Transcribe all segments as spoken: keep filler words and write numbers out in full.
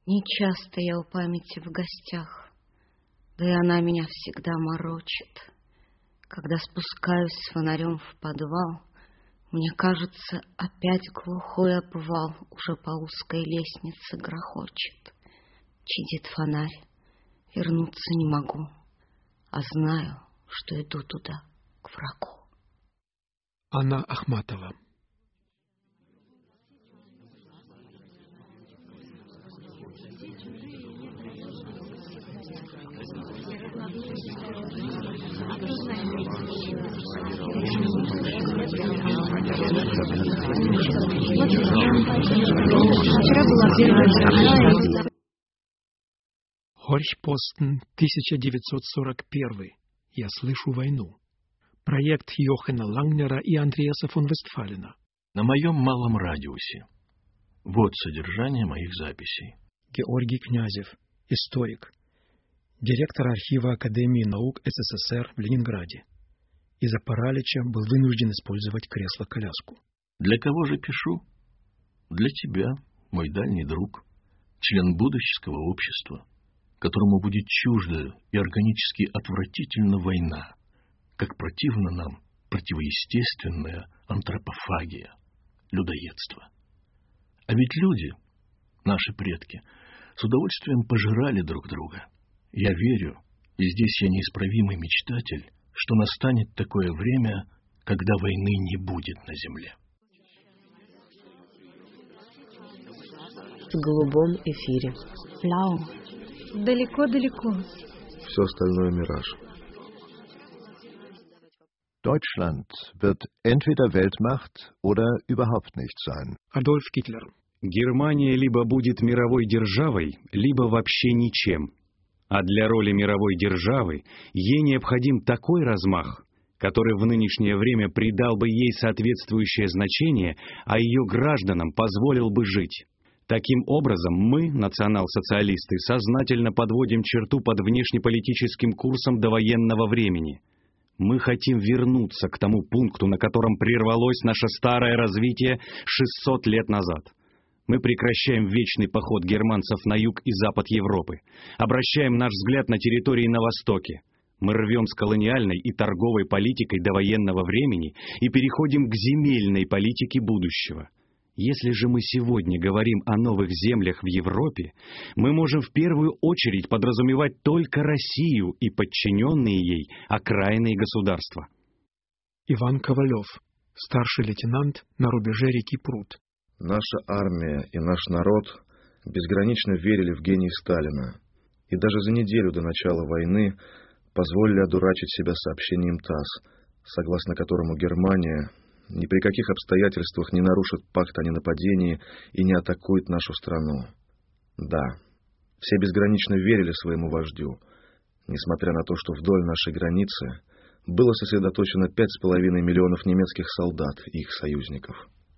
Нечасто я у памяти в гостях, да и она меня всегда морочит. Когда спускаюсь с фонарем в подвал, мне кажется, опять глухой обвал уже по узкой лестнице грохочет. Чадит фонарь, вернуться не могу, а знаю, что иду туда, к врагу. Анна Ахматова. Хорьхпостен, тысяча девятьсот сорок первый. Я слышу войну. Проект Йохана Лангнера и Андреаса фон Вестфалена. На моем малом радиусе. Вот содержание моих записей. Георгий Князев, историк, директор архива Академии наук СССР в Ленинграде. Из-за паралича был вынужден использовать кресло-коляску. Для кого же пишу? Для тебя, мой дальний друг, член будущего общества, которому будет чужда и органически отвратительна война, как противна нам противоестественная антропофагия, людоедство. А ведь люди, наши предки, с удовольствием пожирали друг друга. Я верю, и здесь я неисправимый мечтатель, что настанет такое время, когда войны не будет на земле. В голубом эфире. Бlau. Далеко-далеко. Все остальное мираж. Deutschland wird entweder Weltmacht oder überhaupt nicht sein. Адольф Гитлер. Германия либо будет мировой державой, либо вообще ничем. А для роли мировой державы ей необходим такой размах, который в нынешнее время придал бы ей соответствующее значение, а ее гражданам позволил бы жить. Таким образом, мы, национал-социалисты, сознательно подводим черту под внешнеполитическим курсом довоенного времени. Мы хотим вернуться к тому пункту, на котором прервалось наше старое развитие шестьсот лет назад. Мы прекращаем вечный поход германцев на юг и запад Европы, обращаем наш взгляд на территории на востоке. Мы рвем с колониальной и торговой политикой довоенного времени и переходим к земельной политике будущего. Если же мы сегодня говорим о новых землях в Европе, мы можем в первую очередь подразумевать только Россию и подчиненные ей окраинные государства. Иван Ковалев, старший лейтенант на рубеже реки Прут. Наша армия и наш народ безгранично верили в гений Сталина, и даже за неделю до начала войны позволили одурачить себя сообщением ТАСС, согласно которому Германия ни при каких обстоятельствах не нарушит пакт о ненападении и не атакует нашу страну. Да, все безгранично верили своему вождю, несмотря на то, что вдоль нашей границы было сосредоточено пять с половиной миллионов немецких солдат и их союзников.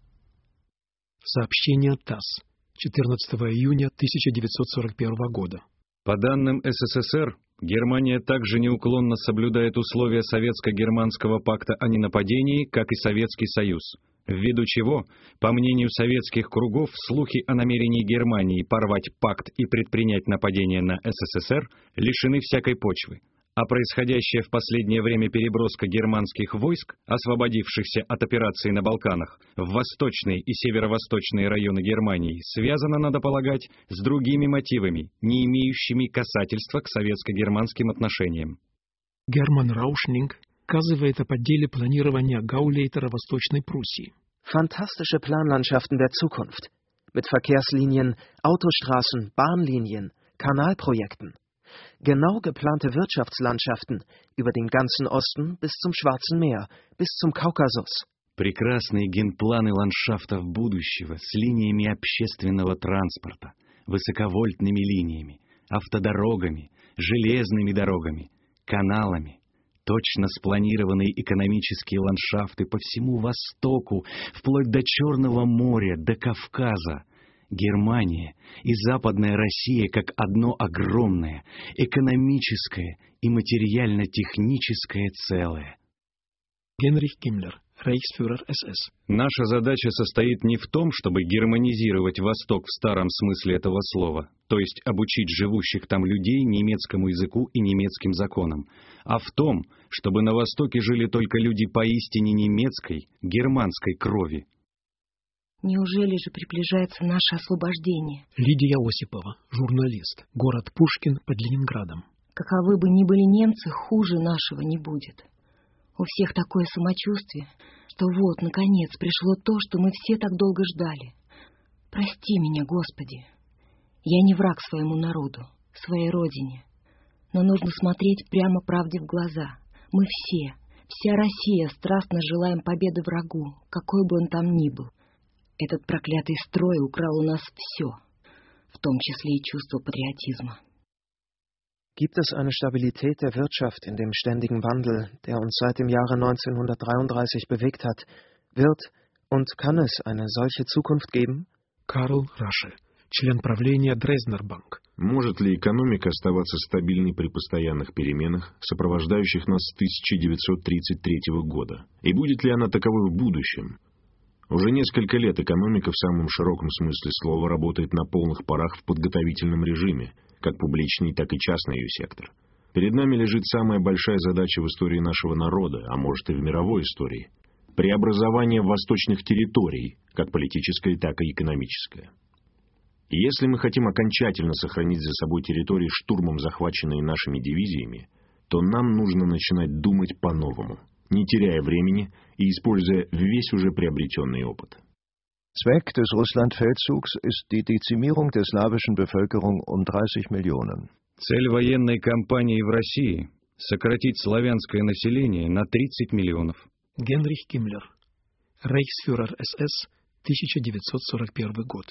Сообщение ТАСС, четырнадцатого июня тысяча девятьсот сорок первого года. По данным СССР, Германия также неуклонно соблюдает условия Советско-германского пакта о ненападении, как и Советский Союз, ввиду чего, по мнению советских кругов, слухи о намерении Германии порвать пакт и предпринять нападение на СССР лишены всякой почвы, а происходящая в последнее время переброска германских войск, освободившихся от операций на Балканах, в восточные и северо-восточные районы Германии, связана, надо полагать, с другими мотивами, не имеющими касательства к советско-германским отношениям. Герман Раушнинг указывает о подделе планирования Гауleiter Восточной Пруссии. Fantastische Planlandschaften der Zukunft. Mit Verkehrslinien, Autostraßen, Bahnlinien, Kanalprojekten. Genau geplante Wirtschaftslandschaften über den ganzen Osten bis zum Schwarzen Meer, bis zum Kaukasus. Прекрасные генпланы ландшафтов будущего с линиями общественного транспорта, высоковольтными линиями, автодорогами, железными дорогами, каналами, точно спланированные экономические ландшафты по всему Востоку, вплоть до Черного моря, до Кавказа. Германия и Западная Россия как одно огромное экономическое и материально-техническое целое. Генрих Гиммлер, Reichsführer эс эс. Наша задача состоит не в том, чтобы германизировать Восток в старом смысле этого слова, то есть обучить живущих там людей немецкому языку и немецким законам, а в том, чтобы на Востоке жили только люди поистине немецкой, германской крови. Неужели же приближается наше освобождение? Лидия Осипова, журналист. Город Пушкин под Ленинградом. Каковы бы ни были немцы, хуже нашего не будет. У всех такое самочувствие, что вот, наконец, пришло то, что мы все так долго ждали. Прости меня, Господи. Я не враг своему народу, своей родине. Но нужно смотреть прямо правде в глаза. Мы все, вся Россия страстно желаем победы врагу, какой бы он там ни был. Этот проклятый строй украл у нас все, в том числе и чувство патриотизма. Gibt es eine Stabilität der Wirtschaft in dem ständigen Wandel, der uns seit dem Jahre neunzehnhundertdreiunddreißig bewegt hat? Wird und kann es eine solche Zukunft geben? Карл Раше, член правления Дрезднер Банк. Может ли экономика оставаться стабильной при постоянных переменах, сопровождающих нас с тысяча девятьсот тридцать третьего года? И будет ли она таковой в будущем? Уже несколько лет экономика в самом широком смысле слова работает на полных парах в подготовительном режиме, как публичный, так и частный ее сектор. Перед нами лежит самая большая задача в истории нашего народа, а может и в мировой истории – преобразование восточных территорий, как политическое, так и экономическое. И если мы хотим окончательно сохранить за собой территории, штурмом захваченные нашими дивизиями, то нам нужно начинать думать по-новому, не теряя времени и используя весь уже приобретенный опыт. Zweck des Russlandfeldzugs ist die Dezimierung der slawischen Bevölkerung um dreißig Millionen. Цель военной кампании в России – сократить славянское население на тридцать миллионов. Генрих Гиммлер, Reichsführer эс эс, тысяча девятьсот сорок первый год.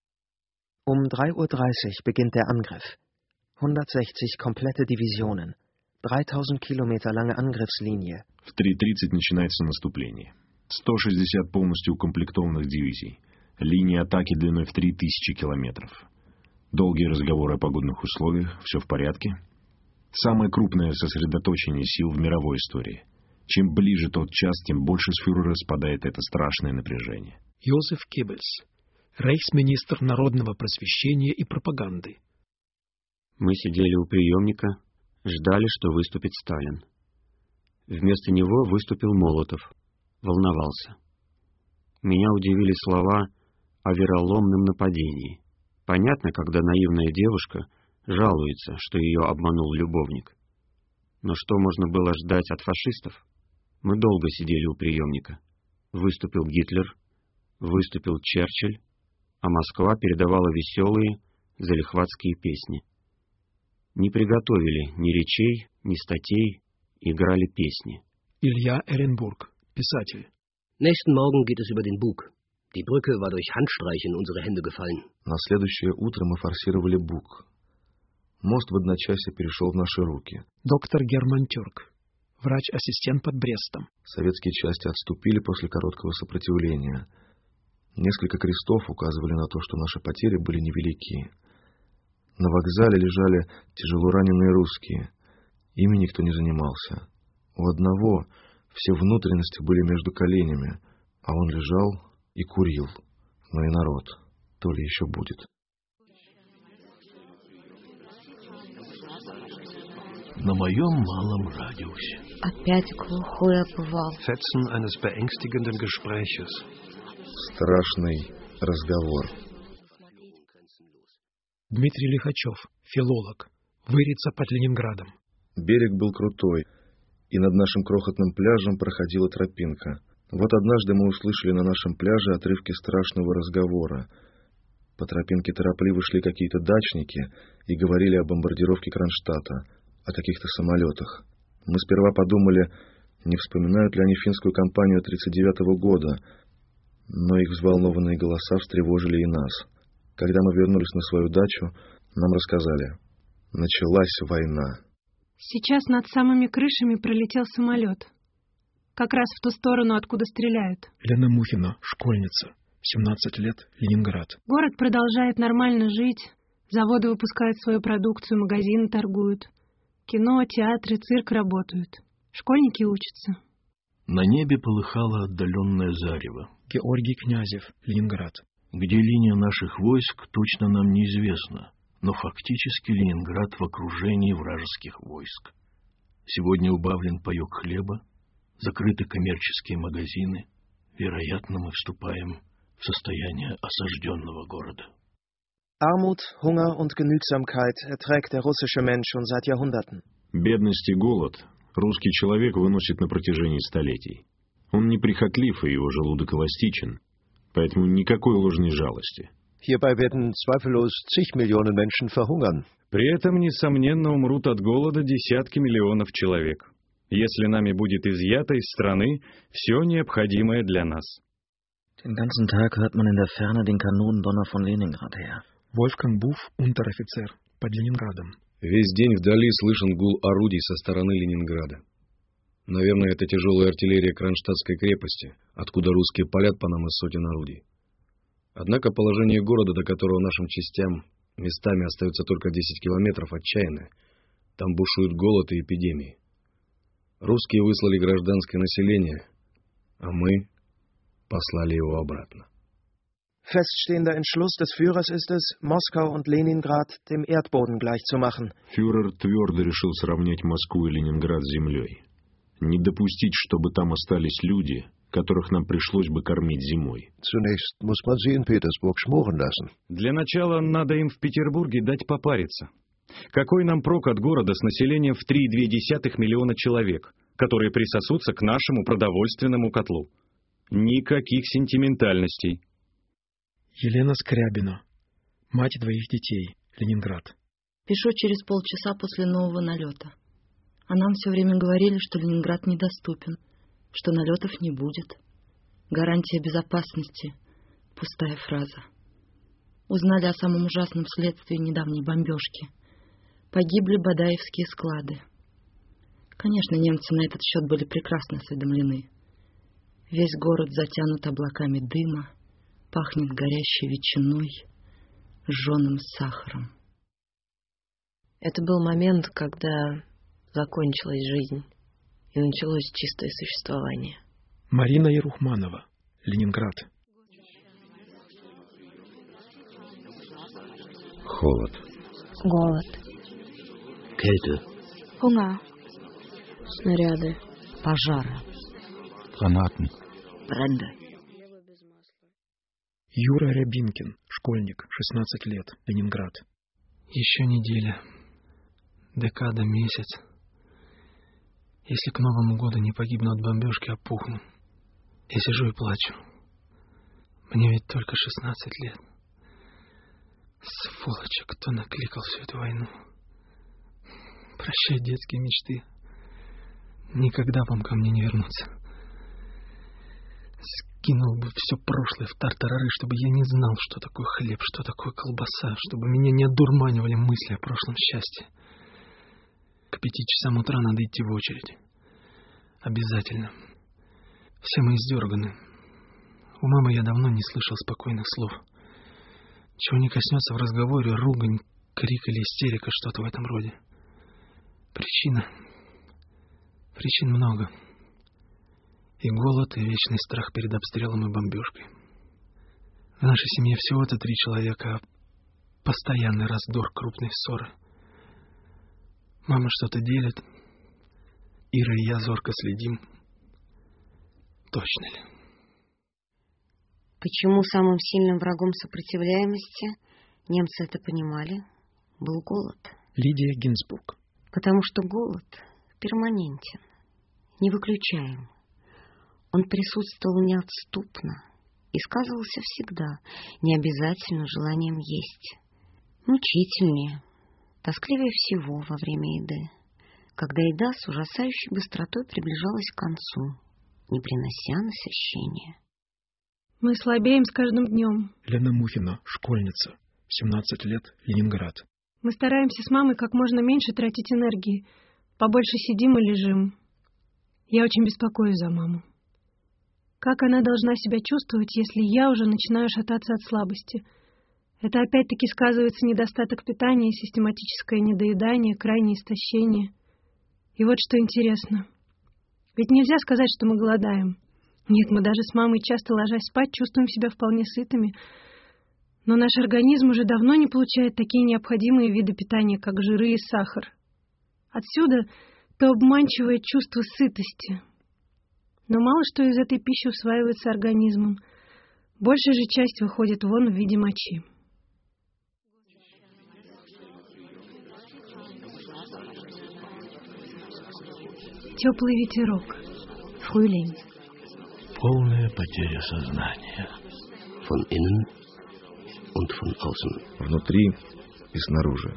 Um drei Uhr dreißig beginnt der Angriff. hundertsechzig komplette Divisionen, dreitausend Kilometer lange Angriffslinie. В три тридцать начинается наступление. сто шестьдесят полностью укомплектованных дивизий. Линия атаки длиной в три тысячи километров. Долгие разговоры о погодных условиях. Все в порядке. Самое крупное сосредоточение сил в мировой истории. Чем ближе тот час, тем больше с фюрера спадает это страшное напряжение. Йозеф Геббельс, рейхсминистр народного просвещения и пропаганды. Мы сидели у приемника, ждали, что выступит Сталин. Вместо него выступил Молотов. Волновался. Меня удивили слова о вероломном нападении. Понятно, когда наивная девушка жалуется, что ее обманул любовник. Но что можно было ждать от фашистов? Мы долго сидели у приемника. Выступил Гитлер, выступил Черчилль, а Москва передавала веселые залихватские песни. Не приготовили ни речей, ни статей, играли песни. Илья Эренбург, писатель. Nächsten Morgen geht es über den Bug. Die Brücke war durch Handstreiche in unsere Hände gefallen. На следующее утро мы форсировали Буг. Мост в одночасье перешел в наши руки. Доктор Герман Тюрк, врач-ассистент под Брестом. Советские части отступили после короткого сопротивления. Несколько крестов указывали на то, что наши потери были невелики. На вокзале лежали тяжело раненые русские. Ими никто не занимался. У одного все внутренности были между коленями, а он лежал и курил. Ну и народ, то ли еще будет. На моем малом радиусе. Опять глухой обвал. Fetzen eines beängstigenden Gespräches. Страшный разговор. Дмитрий Лихачев, филолог, Вырица под Ленинградом. Берег был крутой, и над нашим крохотным пляжем проходила тропинка. Вот однажды мы услышали на нашем пляже отрывки страшного разговора. По тропинке торопливо шли какие-то дачники и говорили о бомбардировке Кронштадта, о каких-то самолетах. Мы сперва подумали, не вспоминают ли они финскую кампанию тридцать девятого года, но их взволнованные голоса встревожили и нас. Когда мы вернулись на свою дачу, нам рассказали: началась война. Сейчас над самыми крышами пролетел самолет. Как раз в ту сторону, откуда стреляют. Лена Мухина, школьница, семнадцать лет, Ленинград. Город продолжает нормально жить. Заводы выпускают свою продукцию, магазины торгуют. Кино, театры, цирк работают. Школьники учатся. На небе полыхало отдаленное зарево. Георгий Князев, Ленинград. Где линия наших войск, точно нам неизвестно, но фактически Ленинград в окружении вражеских войск. Сегодня убавлен паёк хлеба, закрыты коммерческие магазины. Вероятно, мы вступаем в состояние осажденного города. Armut, Hunger und Genügsamkeit erträgt der russische Mensch schon seit Jahrhunderten. Бедность и голод русский человек выносит на протяжении столетий. Он неприхотлив, и его желудок эластичен, поэтому никакой ложной жалости. Hierbei werden zweifellos zig Millionen Menschen verhungern. При этом, несомненно, умрут от голода десятки миллионов человек, если нами будет изъято из страны все необходимое для нас. Den ganzen Tag hört man in der Ferne den Kanonendonner von Leningrad her. Wolfgang Buff, унтер-офицер, под Ленинградом. Весь день вдали слышен гул орудий со стороны Ленинграда. Наверное, это тяжелая артиллерия Кронштадтской крепости, откуда русские палят по нам из сотен орудий. Однако положение города, до которого нашим частям местами остается только десять километров, отчаянное. Там бушуют голод и эпидемии. Русские выслали гражданское население, а мы послали его обратно. Feststehender Entschluss des Führers ist es, Moskau und Leningrad dem Erdboden gleichzumachen. Фюрер твердо решил сравнять Москву и Ленинград с землей. Не допустить, чтобы там остались люди, которых нам пришлось бы кормить зимой. Zunächst muss man sie in Petersburg schmoren lassen. Для начала надо им в Петербурге дать попариться. Какой нам прок от города с населением в три целых две десятых миллиона человек, которые присосутся к нашему продовольственному котлу? Никаких сентиментальностей. Елена Скрябина, мать двоих детей, Ленинград. Пишу через полчаса после нового налета. А нам все время говорили, что Ленинград недоступен, что налетов не будет. Гарантия безопасности — пустая фраза. Узнали о самом ужасном следствии недавней бомбежки. Погибли Бадаевские склады. Конечно, немцы на этот счет были прекрасно осведомлены. Весь город затянут облаками дыма, пахнет горящей ветчиной, жженым сахаром. Это был момент, когда закончилась жизнь и началось чистое существование. Марина Ерухманова, Ленинград. Холод. Голод. Kälte. Hunger. Снаряды. Пожары. Гранаты. Брände. Юра Рябинкин, школьник, шестнадцать лет, Ленинград. Еще неделя, декада, месяц. Если к Новому году не погибну от бомбежки, опухну. Я сижу и плачу. Мне ведь только шестнадцать лет. Сволочи, кто накликал всю эту войну. Прощай, детские мечты. Никогда вам ко мне не вернуться. Скинул бы все прошлое в тартарары, чтобы я не знал, что такое хлеб, что такое колбаса, чтобы меня не одурманивали мысли о прошлом счастье. К пяти часам утра надо идти в очередь. Обязательно. Все мы издерганы. У мамы я давно не слышал спокойных слов. Чего не коснется в разговоре, ругань, крик или истерика, что-то в этом роде. Причина. Причин много. И голод, и вечный страх перед обстрелом и бомбежкой. В нашей семье всего-то три человека, а постоянный раздор, крупные ссоры. Мама что-то делит. Ира и я зорко следим. Точно ли? Почему самым сильным врагом сопротивляемости, немцы это понимали, был голод? Лидия Гинзбург. Потому что голод перманентен, невыключаем. Он присутствовал неотступно и сказывался всегда, не обязательно желанием есть. Мучительнее, тоскливее всего во время еды, когда еда с ужасающей быстротой приближалась к концу, не принося насыщения. Мы слабеем с каждым днем. Лена Мухина, школьница, семнадцать лет, Ленинград. Мы стараемся с мамой как можно меньше тратить энергии, побольше сидим и лежим. Я очень беспокоюсь за маму. Как она должна себя чувствовать, если я уже начинаю шататься от слабости? Это опять-таки сказывается недостаток питания, систематическое недоедание, крайнее истощение. И вот что интересно. Ведь нельзя сказать, что мы голодаем. Нет, мы даже с мамой, часто ложась спать, чувствуем себя вполне сытыми. Но наш организм уже давно не получает такие необходимые виды питания, как жиры и сахар. Отсюда то обманчивое чувство сытости. Но мало что из этой пищи усваивается организмом. Большая же часть выходит вон в виде мочи. Теплый ветерок. Frühling. Полная потеря сознания. Von innen und von außen. Внутри и снаружи.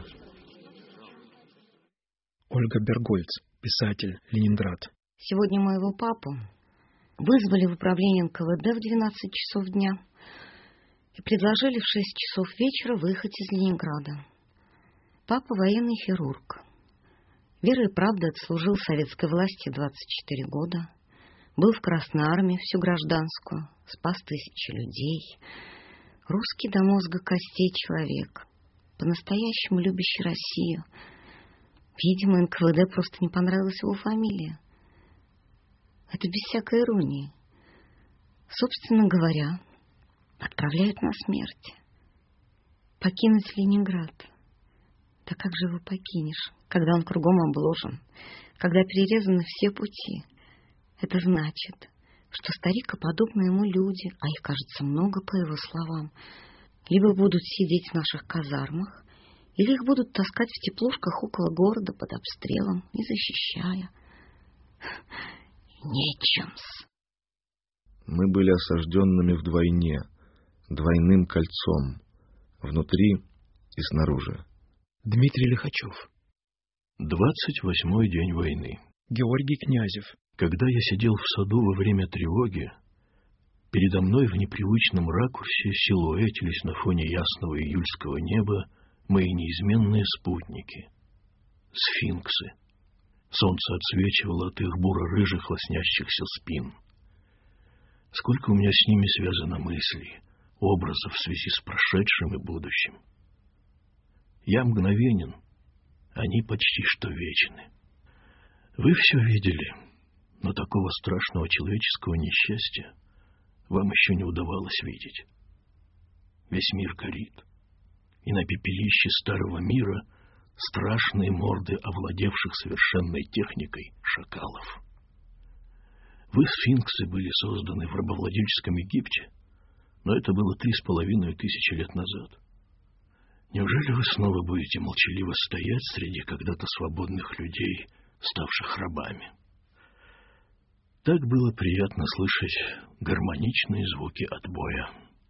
Ольга Бергольц, писатель, Ленинград. Сегодня моего папу вызвали в управление эн ка вэ дэ в двенадцать часов дня и предложили в шесть часов вечера выехать из Ленинграда. Папа военный хирург. Верой и правдой отслужил советской власти двадцать четыре года. Был в Красной армии всю гражданскую, спас тысячи людей. Русский до мозга костей человек, по-настоящему любящий Россию. Видимо, эн ка вэ дэ просто не понравилась его фамилия. Это без всякой иронии. Собственно говоря, отправляют на смерть. Покинуть Ленинград. Да как же его покинешь, когда он кругом обложен, когда перерезаны все пути? Это значит, что старикоподобные ему люди, а их, кажется, много, по его словам, либо будут сидеть в наших казармах, или их будут таскать в теплушках около города под обстрелом и защищая. Нечем-с. Мы были осажденными вдвойне, двойным кольцом, внутри и снаружи. Дмитрий Лихачев. Двадцать восьмой день войны. Георгий Князев. Когда я сидел в саду во время тревоги, передо мной в непривычном ракурсе силуэтились на фоне ясного июльского неба мои неизменные спутники — сфинксы. Солнце отсвечивало от их буро-рыжих лоснящихся спин. Сколько у меня с ними связано мыслей, образов в связи с прошедшим и будущим. Я мгновенен, они почти что вечны. Вы все видели, но такого страшного человеческого несчастья вам еще не удавалось видеть. Весь мир горит, и на пепелище старого мира страшные морды овладевших совершенной техникой шакалов. Вы, сфинксы, были созданы в рабовладельческом Египте, но это было три с половиной тысячи лет назад. Неужели вы снова будете молчаливо стоять среди когда-то свободных людей, ставших рабами? Так было приятно слышать гармоничные звуки отбоя.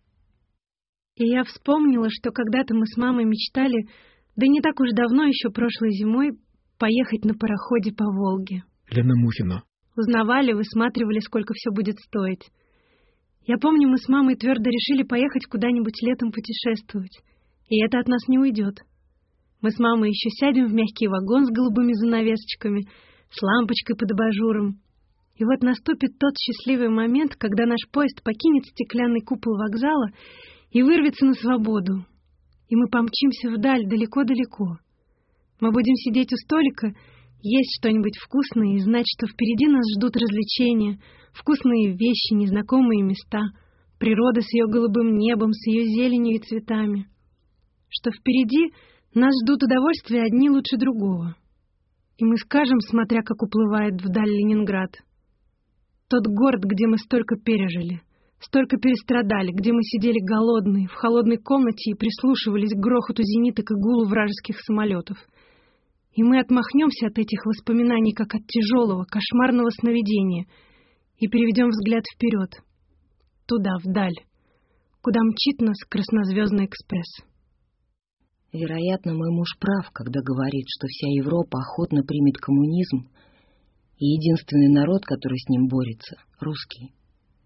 И я вспомнила, что когда-то мы с мамой мечтали, да не так уж давно, еще прошлой зимой, поехать на пароходе по Волге. Лена Мухина. Узнавали, высматривали, сколько все будет стоить. Я помню, мы с мамой твердо решили поехать куда-нибудь летом путешествовать. И это от нас не уйдет. Мы с мамой еще сядем в мягкий вагон с голубыми занавесочками, с лампочкой под абажуром. И вот наступит тот счастливый момент, когда наш поезд покинет стеклянный купол вокзала и вырвется на свободу. И мы помчимся вдаль, далеко-далеко. Мы будем сидеть у столика, есть что-нибудь вкусное и знать, что впереди нас ждут развлечения, вкусные вещи, незнакомые места, природа с ее голубым небом, с ее зеленью и цветами. Что впереди нас ждут удовольствия одни лучше другого. И мы скажем, смотря как уплывает вдаль Ленинград: тот город, где мы столько пережили, столько перестрадали, где мы сидели голодные, в холодной комнате и прислушивались к грохоту зениток и гулу вражеских самолетов. И мы отмахнемся от этих воспоминаний, как от тяжелого, кошмарного сновидения, и переведем взгляд вперед, туда, вдаль, куда мчит нас краснозвездный экспресс. Вероятно, мой муж прав, когда говорит, что вся Европа охотно примет коммунизм, и единственный народ, который с ним борется — русский.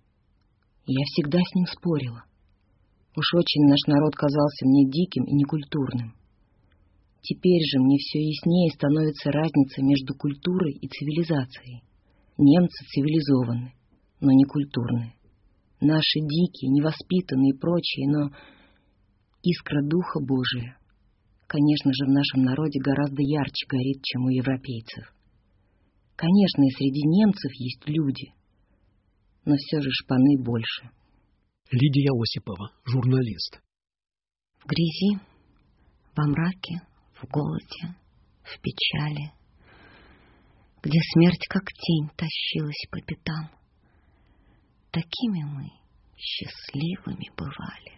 Я всегда с ним спорила. Уж очень наш народ казался мне диким и некультурным. Теперь же мне все яснее становится разница между культурой и цивилизацией. Немцы цивилизованы, но не культурные. Наши дикие, невоспитанные и прочие, но искра Духа Божия, конечно же, в нашем народе гораздо ярче горит, чем у европейцев. Конечно, и среди немцев есть люди, но все же шпаны больше. Лидия Осипова, журналист. В грязи, во мраке, в голоде, в печали, где смерть как тень тащилась по пятам. Такими мы счастливыми бывали,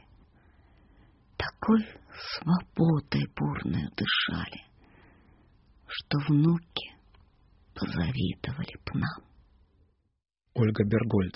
такой свободой бурную дышали, что внуки позавидовали б нам. Ольга Бергольц.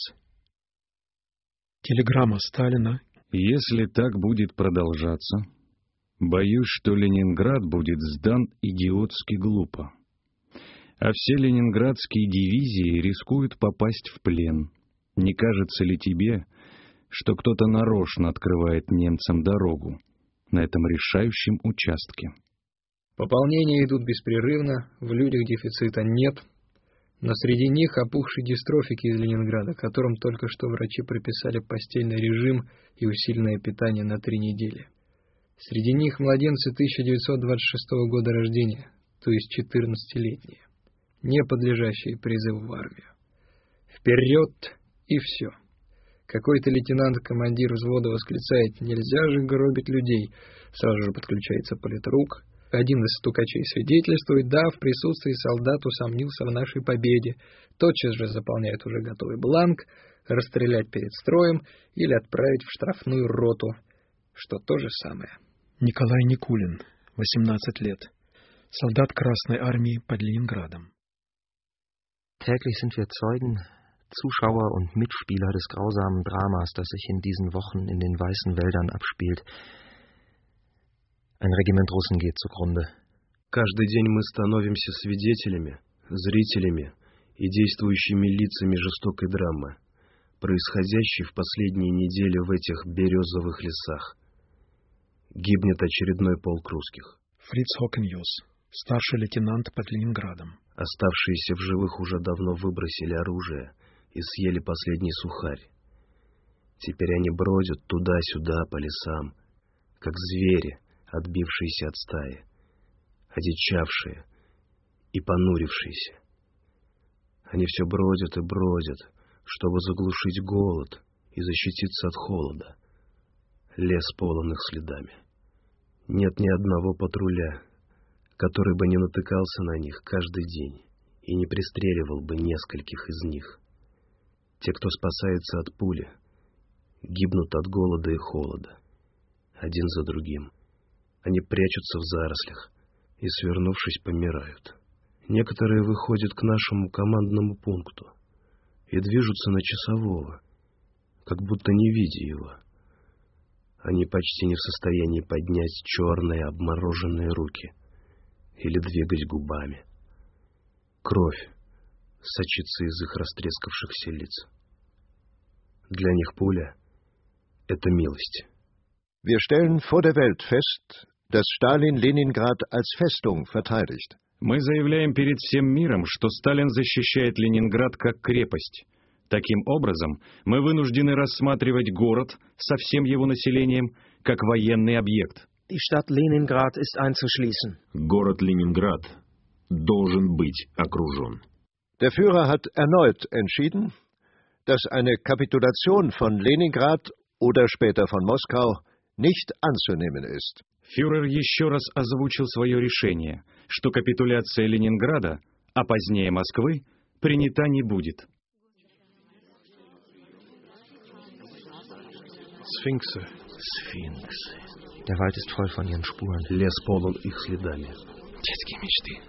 Телеграмма Сталина. Если так будет продолжаться, боюсь, что Ленинград будет сдан идиотски глупо. А все ленинградские дивизии рискуют попасть в плен. Не кажется ли тебе, что кто-то нарочно открывает немцам дорогу на этом решающем участке? Пополнения идут беспрерывно, в людях дефицита нет, но среди них опухшие дистрофики из Ленинграда, которым только что врачи прописали постельный режим и усиленное питание на три недели. Среди них младенцы тысяча девятьсот двадцать шестого года рождения, то есть четырнадцатилетние, не подлежащие призыву в армию. Вперед и все. Какой-то лейтенант-командир взвода восклицает: «Нельзя же гробить людей!» Сразу же подключается политрук. Один из стукачей свидетельствует: «Да, в присутствии солдат усомнился в нашей победе». Тотчас же заполняет уже готовый бланк: расстрелять перед строем или отправить в штрафную роту, что то же самое. Николай Никулин, восемнадцать лет. Солдат Красной Армии под Ленинградом. Täglich sind wir Zeugen, Zuschauer und Mitspieler des grausamen Dramas, das sich in diesen Wochen in den weißen Wäldern abspielt. Ein Regiment Russen geht zugrunde. Каждый день мы становимся свидетелями, зрителями и действующими лицами жестокой драмы, происходящей в последние недели в этих березовых лесах. Гибнет очередной полк русских. Фриц Хокенюс, старший лейтенант под Ленинградом. Оставшиеся в живых уже давно выбросили оружие и съели последний сухарь. Теперь они бродят туда-сюда по лесам, как звери, отбившиеся от стаи, одичавшие и понурившиеся. Они все бродят и бродят, чтобы заглушить голод и защититься от холода. Лес полон их следами. Нет ни одного патруля, который бы не натыкался на них каждый день и не пристреливал бы нескольких из них. Те, кто спасается от пули, гибнут от голода и холода, один за другим. Они прячутся в зарослях и, свернувшись, помирают. Некоторые выходят к нашему командному пункту и движутся на часового, как будто не видя его. Они почти не в состоянии поднять черные обмороженные руки или двигать губами. Кровь сочится из их растрескавшихся лиц. Для них пуля — это милость. Wir stellen vor der Welt fest, dass Stalin Leningrad als Festung verteidigt. Мы заявляем перед всем миром, что Сталин защищает Ленинград как крепость. Таким образом, мы вынуждены рассматривать город со всем его населением как военный объект. Die Stadt Leningrad ist einzuschließen. Город Ленинград должен быть окружен. Der Führer hat erneut entschieden, dass eine Kapitulation von Leningrad oder später von Moskau nicht anzunehmen ist. Фюрер еще раз озвучил свое решение, что капитуляция Ленинграда, а позднее Москвы, принята не будет. Сфинксы. Сфинксы. Der Wald ist voll von ihren Spuren. Лес полон их следами. Детские мечты.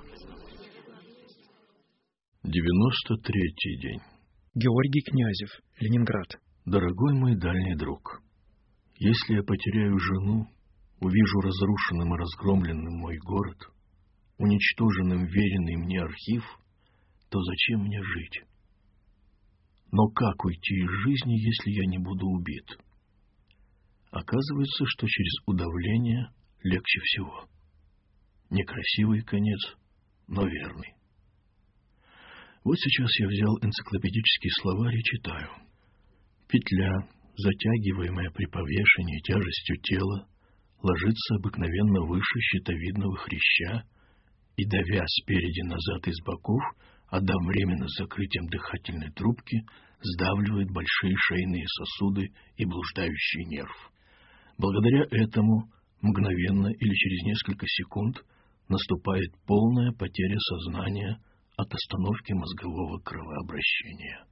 девяносто третий день. Георгий Князев, Ленинград. Дорогой мой дальний друг, если я потеряю жену, увижу разрушенным и разгромленным мой город, уничтоженным веренный мне архив, то зачем мне жить? Но как уйти из жизни, если я не буду убит? Оказывается, что через удавление легче всего. Некрасивый конец, но верный. Вот сейчас я взял энциклопедический словарь и читаю. Петля, затягиваемая при повешении тяжестью тела, ложится обыкновенно выше щитовидного хряща и, давя спереди назад и с боков, одновременно с закрытием дыхательной трубки сдавливает большие шейные сосуды и блуждающий нерв. Благодаря этому мгновенно или через несколько секунд наступает полная потеря сознания от остановки мозгового кровообращения.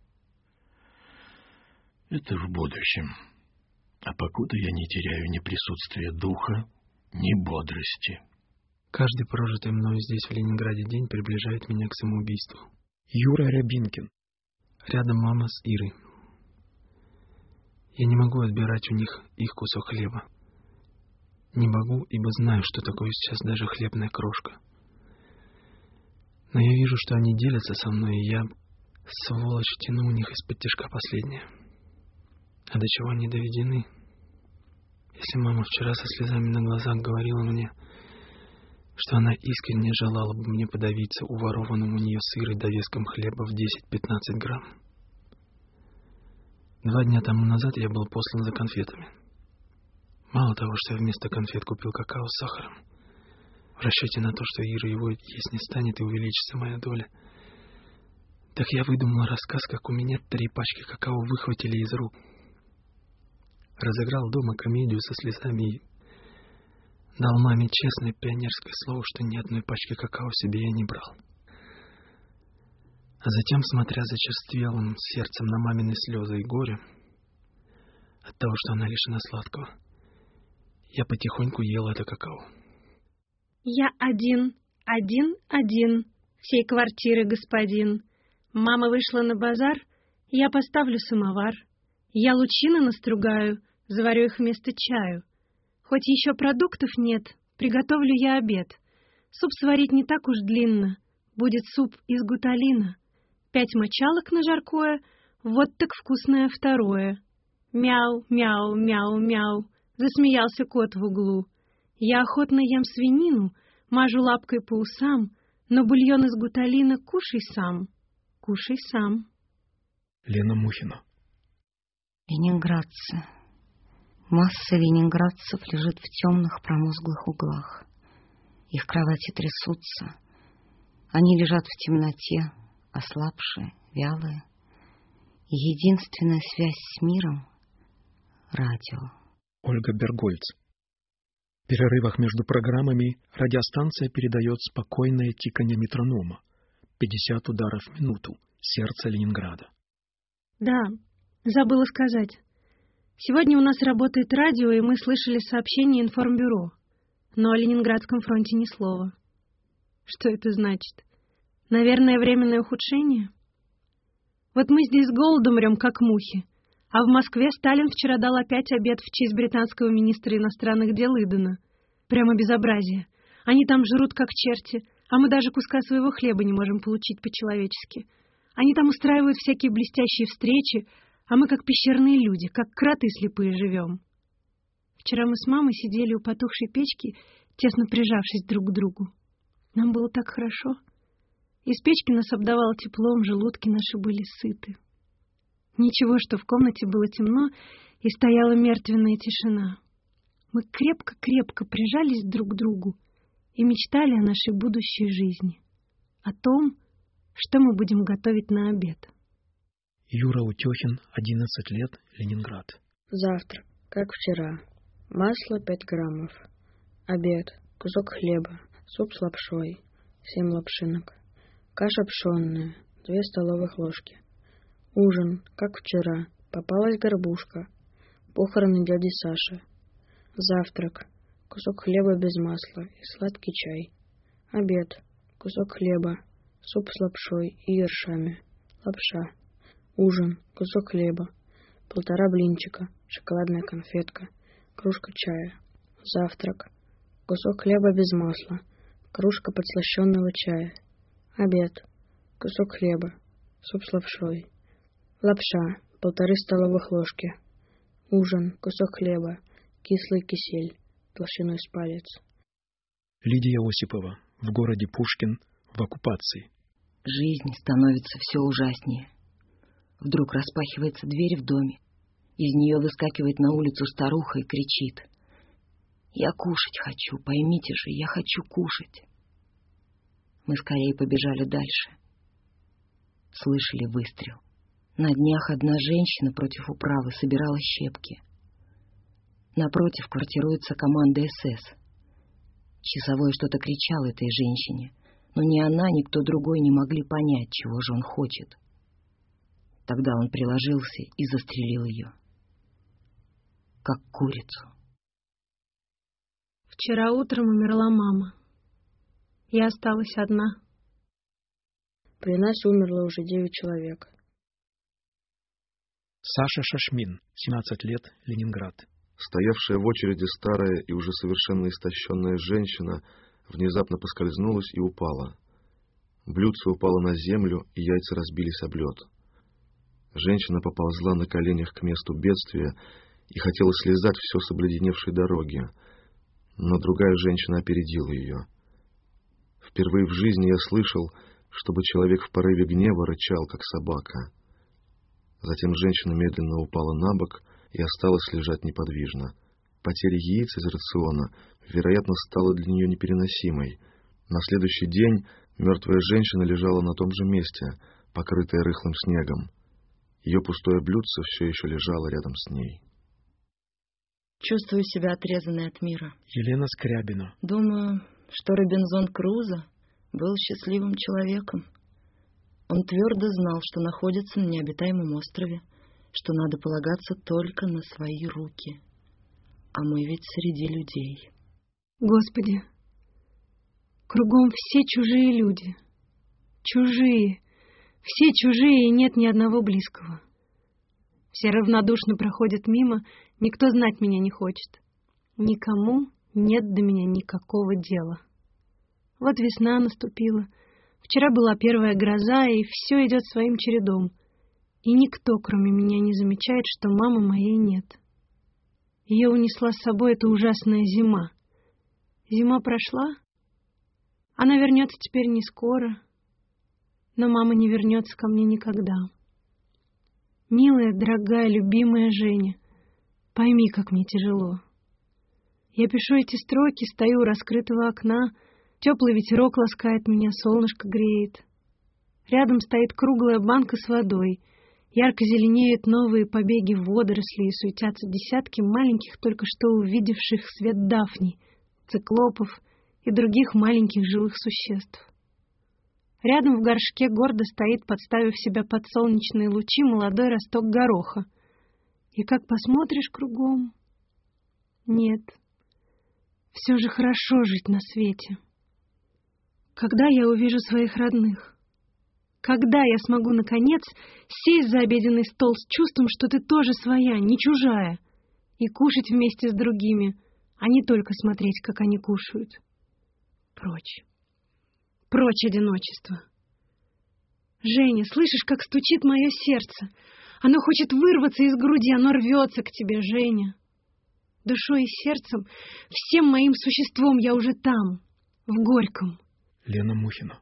Это в будущем. А покуда я не теряю ни присутствия духа, ни бодрости. Каждый прожитый мною здесь, в Ленинграде, день приближает меня к самоубийству. Юра Рябинкин. Рядом мама с Ирой. Я не могу отбирать у них их кусок хлеба. Не могу, ибо знаю, что такое сейчас даже хлебная крошка. Но я вижу, что они делятся со мной, и я, сволочь, тяну у них из-под тишка последнее. А до чего они доведены? Если мама вчера со слезами на глазах говорила мне, что она искренне желала бы мне подавиться уворованным у нее сырой довеском хлеба в десять-пятнадцать грамм. Два дня тому назад я был послан за конфетами. Мало того, что я вместо конфет купил какао с сахаром, в расчете на то, что Ира его есть не станет и увеличится моя доля, так я выдумал рассказ, как у меня три пачки какао выхватили из рук. Разыграл дома комедию со слезами и дал маме честное пионерское слово, что ни одной пачки какао себе я не брал. А затем, смотря зачерствелым сердцем на мамины слезы и горе от того, что она лишена сладкого, я потихоньку ел это какао. Я один, один, один, всей квартиры господин. Мама вышла на базар, я поставлю самовар. Я лучины настругаю, заварю их вместо чаю. Хоть еще продуктов нет, приготовлю я обед. Суп сварить не так уж длинно, будет суп из гуталина. Пять мочалок на жаркое, вот так вкусное второе. Мяу, мяу, мяу, мяу, засмеялся кот в углу. Я охотно ем свинину, мажу лапкой по усам, но бульон из гуталина кушай сам, кушай сам. Лена Мухина. Ленинградцы. Масса ленинградцев лежит в темных промозглых углах. Их кровати трясутся. Они лежат в темноте, ослабшие, вялые. И единственная связь с миром — радио. Ольга Бергольц. В перерывах между программами радиостанция передает спокойное тиканье метронома. пятьдесят ударов в минуту. Сердце Ленинграда. Да, забыла сказать. Сегодня у нас работает радио, и мы слышали сообщение информбюро. Но о Ленинградском фронте ни слова. Что это значит? Наверное, временное ухудшение? Вот мы здесь с голоду мрем, как мухи. А в Москве Сталин вчера дал опять обед в честь британского министра иностранных дел Идена. Прямо безобразие. Они там жрут, как черти, а мы даже куска своего хлеба не можем получить по-человечески. Они там устраивают всякие блестящие встречи, а мы как пещерные люди, как кроты слепые живем. Вчера мы с мамой сидели у потухшей печки, тесно прижавшись друг к другу. Нам было так хорошо. Из печки нас обдавало теплом, желудки наши были сыты. Ничего, что в комнате было темно и стояла мертвенная тишина. Мы крепко-крепко прижались друг к другу и мечтали о нашей будущей жизни, о том, что мы будем готовить на обед. Юра Утехин, одиннадцать лет, Ленинград. Завтрак, как вчера. Масло пять граммов. Обед, кусок хлеба, суп с лапшой, семь лапшинок. Каша пшенная, две столовых ложки. Ужин, как вчера, попалась горбушка. Похороны дяди Саши. Завтрак, кусок хлеба без масла и сладкий чай. Обед, кусок хлеба, суп с лапшой и ершами, лапша. Ужин, кусок хлеба, полтора блинчика, шоколадная конфетка, кружка чая. Завтрак, кусок хлеба без масла, кружка подслащенного чая. Обед, кусок хлеба, суп с лапшой, лапша, полторы столовых ложки. Ужин, кусок хлеба, кислый кисель, толщиной с палец. Лидия Осипова, в городе Пушкин, в оккупации. Жизнь становится все ужаснее. Вдруг распахивается дверь в доме. Из нее выскакивает на улицу старуха и кричит: «Я кушать хочу, поймите же, я хочу кушать». Мы скорее побежали дальше. слышали выстрел. На днях одна женщина против управы собирала щепки. Напротив квартируется команда СС. Часовой что-то кричал этой женщине, но ни она, ни кто другой не могли понять, чего же он хочет. Тогда он приложился и застрелил ее, как курицу. Вчера утром умерла мама. Я осталась одна. При нас умерло уже девять человек. Саша Шашмин, семнадцать лет, Ленинград. Стоявшая в очереди старая и уже совершенно истощенная женщина внезапно поскользнулась и упала. Блюдце упало на землю, и яйца разбились об лед. Женщина поползла на коленях к месту бедствия и хотела слезать все с обледеневшей дороги, но другая женщина опередила ее. Впервые в жизни я слышал, чтобы человек в порыве гнева рычал, как собака. Затем женщина медленно упала на бок и осталась лежать неподвижно. Потеря яиц из рациона, вероятно, стала для нее непереносимой. На следующий день мертвая женщина лежала на том же месте, покрытая рыхлым снегом. Ее пустое блюдце все еще лежало рядом с ней. Чувствую себя отрезанной от мира. Елена Скрябина. Думаю, что Робинзон Крузо был счастливым человеком. Он твердо знал, что находится на необитаемом острове, что надо полагаться только на свои руки. А мы ведь среди людей. Господи, кругом все чужие люди. Чужие. Все чужие, и нет ни одного близкого. Все равнодушно проходят мимо, никто знать меня не хочет. Никому нет до меня никакого дела. Вот весна наступила. Вчера была первая гроза, и все идет своим чередом. И никто, кроме меня, не замечает, что мамы моей нет. Ее унесла с собой эта ужасная зима. Зима прошла. Она вернется теперь не скоро. Но мама не вернется ко мне никогда. Милая, дорогая, любимая Женя, пойми, как мне тяжело. Я пишу эти строки, стою у раскрытого окна, теплый ветерок ласкает меня, солнышко греет. Рядом стоит круглая банка с водой, ярко зеленеют новые побеги водорослей и суетятся десятки маленьких, только что увидевших свет дафний, циклопов и других маленьких живых существ. Рядом в горшке гордо стоит, подставив себя под солнечные лучи, молодой росток гороха. И как посмотришь кругом... Нет, все же хорошо жить на свете. Когда я увижу своих родных? Когда я смогу, наконец, сесть за обеденный стол с чувством, что ты тоже своя, не чужая, и кушать вместе с другими, а не только смотреть, как они кушают? Прочь. Прочь одиночество. Женя, слышишь, как стучит мое сердце? Оно хочет вырваться из груди, оно рвется к тебе, Женя. Душой и сердцем, всем моим существом я уже там, в Горьком. Лена Мухина.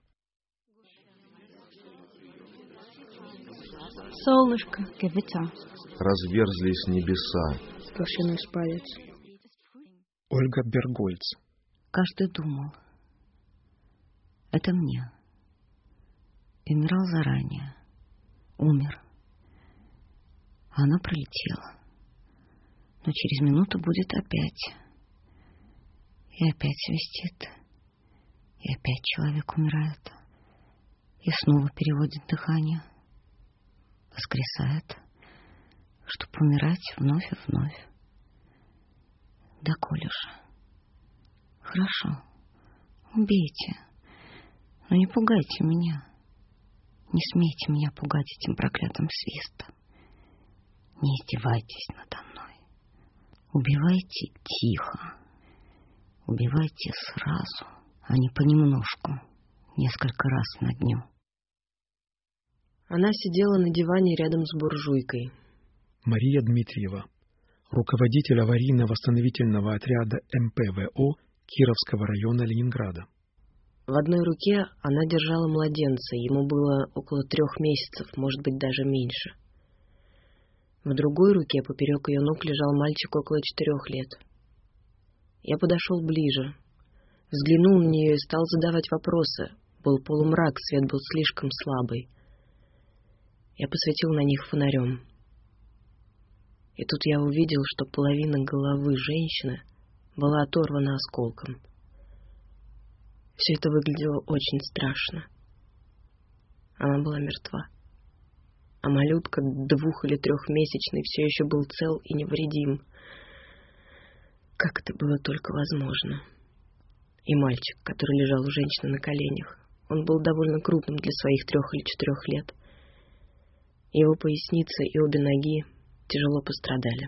Солнышко. Gewitter. Разверзлись небеса. Сплошной спалец. Ольга Бергольц. Каждый думал. Это мне. И умирал заранее. Умер. А она пролетела. Но через минуту будет опять. И опять свистит. И опять человек умирает. И снова переводит дыхание. Воскресает, чтоб умирать вновь и вновь. Доколе же? Хорошо. Убейте. Но не пугайте меня. Не смейте меня пугать этим проклятым свистом. Не издевайтесь надо мной. Убивайте тихо. Убивайте сразу, а не понемножку, несколько раз на дню. Она сидела на диване рядом с буржуйкой. Мария Дмитриева, руководитель аварийно-восстановительного отряда эм пэ вэ о Кировского района Ленинграда. В одной руке она держала младенца, ему было около трех месяцев, может быть, даже меньше. В другой руке поперек ее ног лежал мальчик около четырех лет. Я подошел ближе, взглянул на нее и стал задавать вопросы. Был полумрак, свет был слишком слабый. Я посветил на них фонарем. И тут я увидел, что половина головы женщины была оторвана осколком. Все это выглядело очень страшно. Она была мертва. А малютка, двух- или трехмесячный, все еще был цел и невредим. Как это было только возможно. И мальчик, который лежал у женщины на коленях, он был довольно крупным для своих трех или четырех лет. Его поясница и обе ноги тяжело пострадали.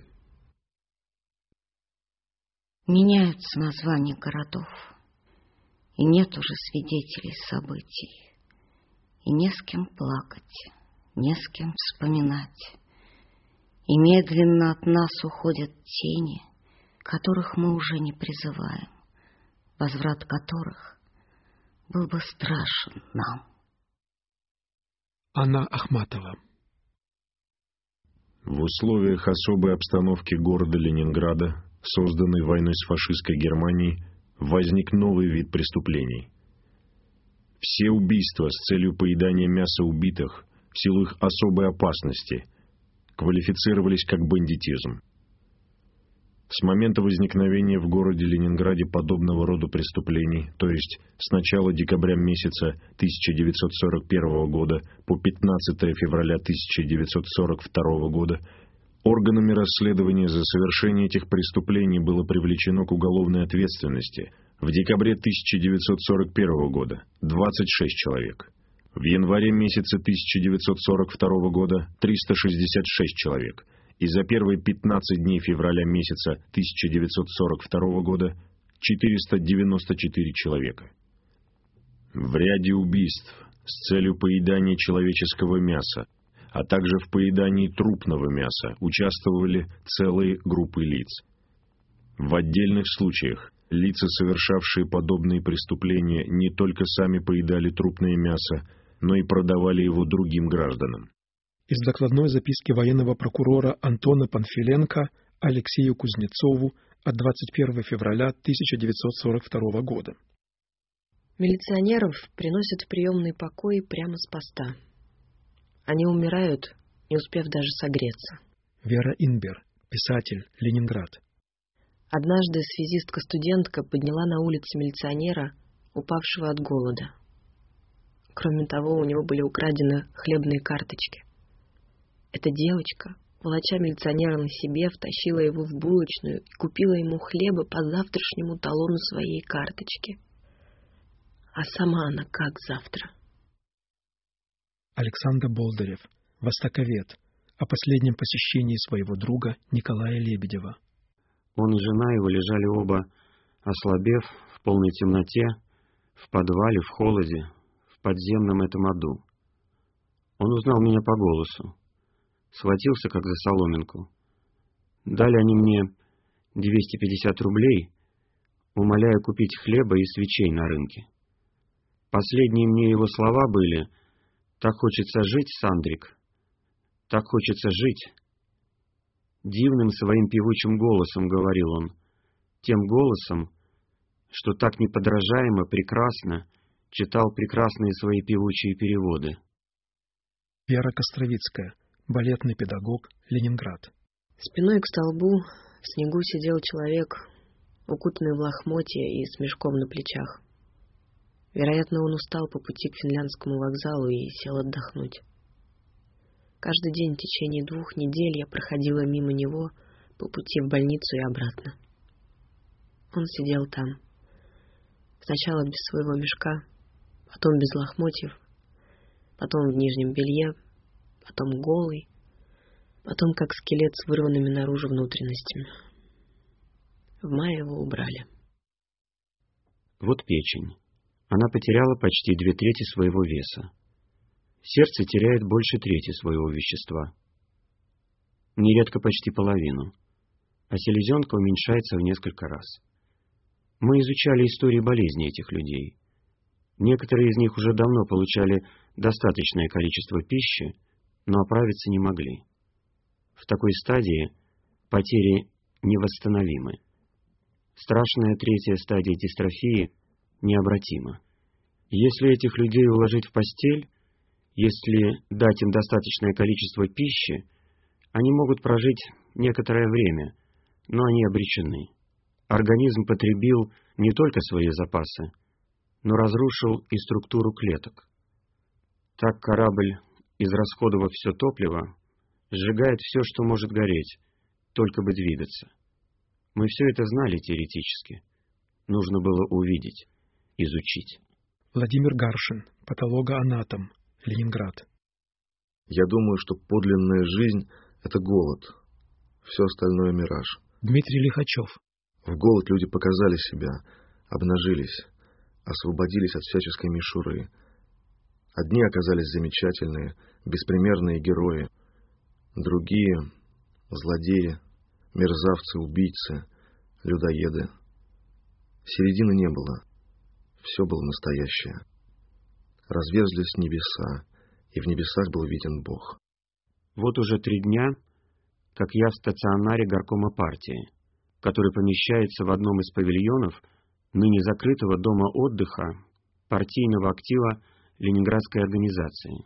Меняются названия городов, и нет уже свидетелей событий, и не с кем плакать, не с кем вспоминать, и медленно от нас уходят тени, которых мы уже не призываем, возврат которых был бы страшен нам. Анна Ахматова. В условиях особой обстановки города Ленинграда, созданной войной с фашистской Германией, возник новый вид преступлений. Все убийства с целью поедания мяса убитых в силу их особой опасности квалифицировались как бандитизм. С момента возникновения в городе Ленинграде подобного рода преступлений, то есть с начала декабря месяца тысяча девятьсот сорок первого года по пятнадцатое февраля тысяча девятьсот сорок второго года, органами расследования за совершение этих преступлений было привлечено к уголовной ответственности в декабре тысяча девятьсот сорок первого года двадцать шесть человек, в январе месяце тысяча девятьсот сорок второго года триста шестьдесят шесть человек, и за первые пятнадцать дней февраля месяца тысяча девятьсот сорок второго года четыреста девяносто четыре человека. В ряде убийств с целью поедания человеческого мяса, а также в поедании трупного мяса участвовали целые группы лиц. В отдельных случаях лица, совершавшие подобные преступления, не только сами поедали трупное мясо, но и продавали его другим гражданам. Из докладной записки военного прокурора Антона Панфиленко Алексею Кузнецову от двадцать первого февраля тысяча девятьсот сорок второго года. Милиционеров приносят в приемный покой прямо с поста. Они умирают, не успев даже согреться. Вера Инбер, писатель, Ленинград. Однажды связистка-студентка подняла на улице милиционера, упавшего от голода. Кроме того, у него были украдены хлебные карточки. Эта девочка, волоча милиционера на себе, втащила его в булочную и купила ему хлеба по завтрашнему талону своей карточки. А сама она как завтра? Александр Болдырев, востоковед, о последнем посещении своего друга Николая Лебедева. Он и жена его лежали оба, ослабев, в полной темноте, в подвале, в холоде, в подземном этом аду. Он узнал меня по голосу. Схватился, как за соломинку. Дали они мне двести пятьдесят рублей, умоляя купить хлеба и свечей на рынке. Последние мне его слова были: «Так хочется жить, Сандрик, так хочется жить». Дивным своим певучим голосом говорил он, тем голосом, что так неподражаемо, прекрасно читал прекрасные свои певучие переводы. Вера Костровицкая, балетный педагог, Ленинград. Спиной к столбу в снегу сидел человек, укутанный в лохмотья и с мешком на плечах. Вероятно, он устал по пути к Финляндскому вокзалу и сел отдохнуть. Каждый день в течение двух недель я проходила мимо него по пути в больницу и обратно. Он сидел там. Сначала без своего мешка, потом без лохмотьев, потом в нижнем белье, потом голый, потом как скелет с вырванными наружу внутренностями. В мае его убрали. Вот печень. Она потеряла почти две трети своего веса. Сердце теряет больше трети своего вещества. Нередко почти половину. А селезенка уменьшается в несколько раз. Мы изучали истории болезней этих людей. Некоторые из них уже давно получали достаточное количество пищи, но оправиться не могли. В такой стадии потери невосстановимы. Страшная третья стадия дистрофии необратима. Если этих людей уложить в постель Если дать им достаточное количество пищи, они могут прожить некоторое время, но они обречены. Организм потребил не только свои запасы, но разрушил и структуру клеток. Так корабль, израсходовав все топливо, сжигает все, что может гореть, только бы двигаться. Мы все это знали теоретически. Нужно было увидеть, изучить. Владимир Гаршин, патологоанатом, Ленинград. Я думаю, что подлинная жизнь — это голод. Все остальное — мираж. Дмитрий Лихачев. В голод люди показали себя, обнажились, освободились от всяческой мишуры. Одни оказались замечательные, беспримерные герои. Другие — злодеи, мерзавцы, убийцы, людоеды. Середины не было. Все было настоящее. Разверзлись небеса, и в небесах был виден Бог. Вот уже три дня, как я в стационаре горкома партии, который помещается в одном из павильонов ныне закрытого дома отдыха партийного актива Ленинградской организации.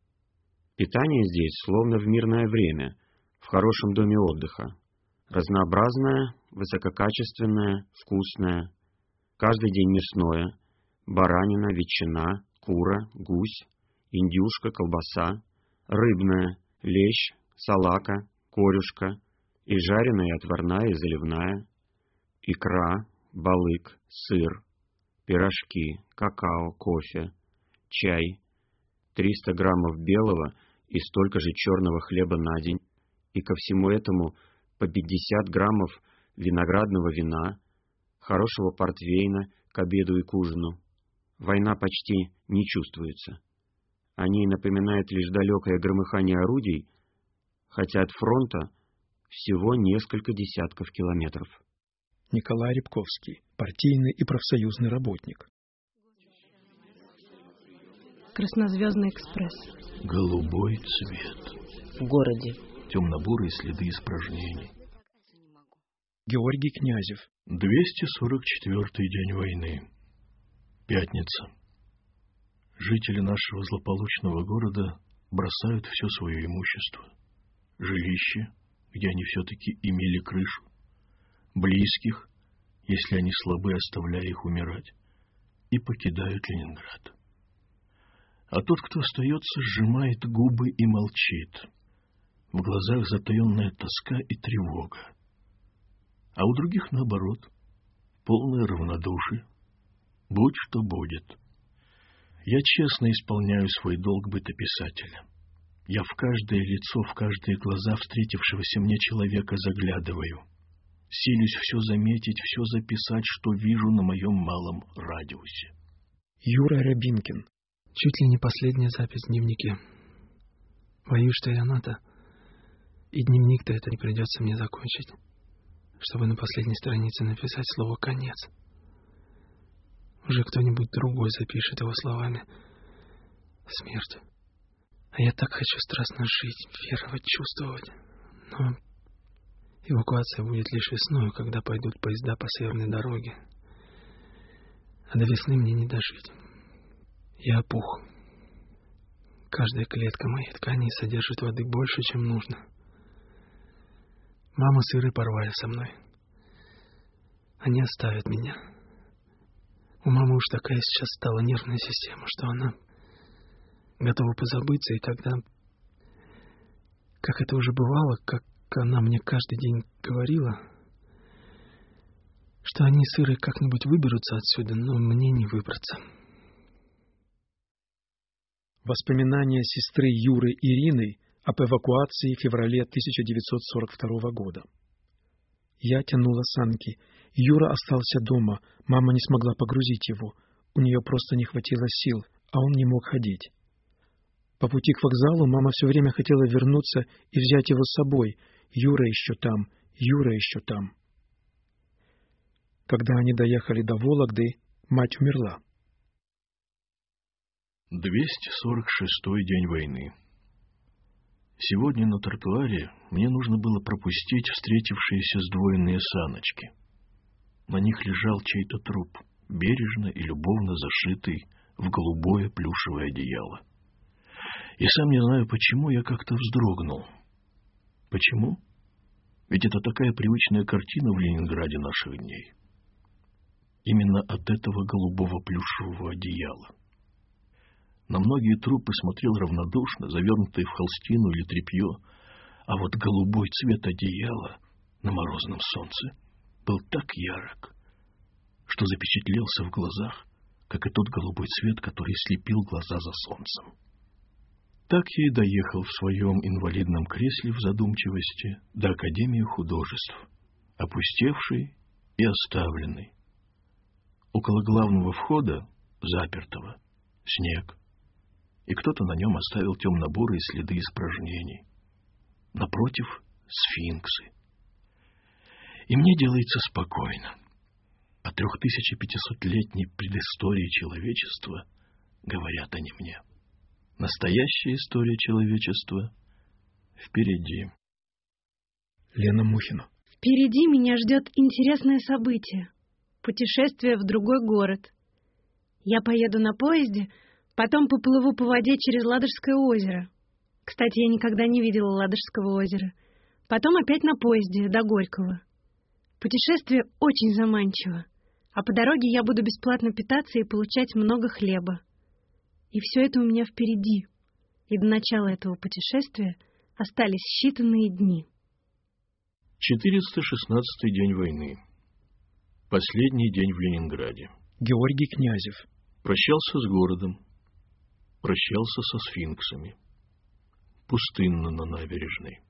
Питание здесь словно в мирное время, в хорошем доме отдыха. Разнообразное, высококачественное, вкусное. Каждый день мясное, баранина, ветчина, кура, гусь, индюшка, колбаса, рыбная, лещ, салака, корюшка и жареная, и отварная, и заливная, икра, балык, сыр, пирожки, какао, кофе, чай, триста граммов белого и столько же черного хлеба на день, и ко всему этому по пятьдесят граммов виноградного вина, хорошего портвейна к обеду и к ужину. Война почти не чувствуется. О ней напоминает лишь далекое громыхание орудий, хотя от фронта всего несколько десятков километров. Николай Рябковский, партийный и профсоюзный работник. Краснозвездный экспресс. Голубой цвет. В городе. Темно-бурые следы испражнений. Георгий Князев. двести сорок четвёртый день войны. Пятница. Жители нашего злополучного города бросают все свое имущество. Жилище, где они все-таки имели крышу. Близких, если они слабы, оставляя их умирать. И покидают Ленинград. А тот, кто остается, сжимает губы и молчит. В глазах затаенная тоска и тревога. А у других, наоборот, полное равнодушие. Будь что будет. Я честно исполняю свой долг бытописателя. Я в каждое лицо, в каждые глаза встретившегося мне человека заглядываю. Силюсь все заметить, все записать, что вижу на моем малом радиусе. Юра Рябинкин. Чуть ли не последняя запись в дневнике. Боюсь, что и она-то, и дневник-то это не придется мне закончить, чтобы на последней странице написать слово «конец». Уже кто-нибудь другой запишет его словами «смерть». А я так хочу страстно жить, веровать, чувствовать. Но эвакуация будет лишь весною, когда пойдут поезда по северной дороге. А до весны мне не дожить. Я опух. Каждая клетка моей ткани содержит воды больше, чем нужно. Мама с Ирой порвали со мной. Они оставят меня. У мамы уж такая сейчас стала нервная система, что она готова позабыться, и когда, как это уже бывало, как она мне каждый день говорила, что они с Ирой как-нибудь выберутся отсюда, но мне не выбраться. Воспоминания сестры Юры Ирины об эвакуации в феврале тысяча девятьсот сорок второго года. Я тянула санки. Юра остался дома. Мама не смогла погрузить его. У нее просто не хватило сил, а он не мог ходить. По пути к вокзалу мама все время хотела вернуться и взять его с собой. Юра еще там, Юра еще там. Когда они доехали до Вологды, мать умерла. двести сорок шестой день войны. Сегодня на тротуаре мне нужно было пропустить встретившиеся сдвоенные саночки. На них лежал чей-то труп, бережно и любовно зашитый в голубое плюшевое одеяло. И сам не знаю, почему я как-то вздрогнул. Почему? Ведь это такая привычная картина в Ленинграде наших дней. Именно от этого голубого плюшевого одеяла. На многие трупы смотрел равнодушно, завернутые в холстину или тряпье, а вот голубой цвет одеяла на морозном солнце был так ярок, что запечатлелся в глазах, как и тот голубой цвет, который слепил глаза за солнцем. Так я и доехал в своем инвалидном кресле в задумчивости до Академии художеств, опустевшей и оставленной. Около главного входа, запертого, снег, и кто-то на нем оставил темно-бурые следы испражнений. Напротив — сфинксы. И мне делается спокойно. О трехтысячепятисотлетней предыстории человечества говорят они мне. Настоящая история человечества впереди. Лена Мухина. Впереди меня ждет интересное событие. Путешествие в другой город. Я поеду на поезде, потом поплыву по воде через Ладожское озеро. Кстати, я никогда не видела Ладожского озера. Потом опять на поезде до Горького. Путешествие очень заманчиво. А по дороге я буду бесплатно питаться и получать много хлеба. И все это у меня впереди. И до начала этого путешествия остались считанные дни. четыреста шестнадцатый день войны. Последний день в Ленинграде. Георгий Князев. Прощался с городом. Прощался со сфинксами. Пустынно на набережной.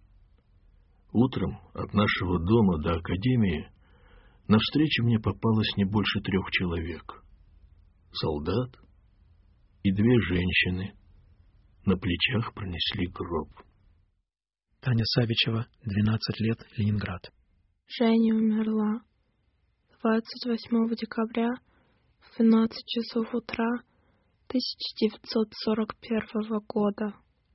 Утром от нашего дома до академии навстречу мне попалось не больше трех человек. Солдат и две женщины. На плечах пронесли гроб. Таня Савичева, двенадцать лет, Ленинград. Женя умерла двадцать восьмого декабря в двенадцать часов утра тысяча девятьсот сорок первого года.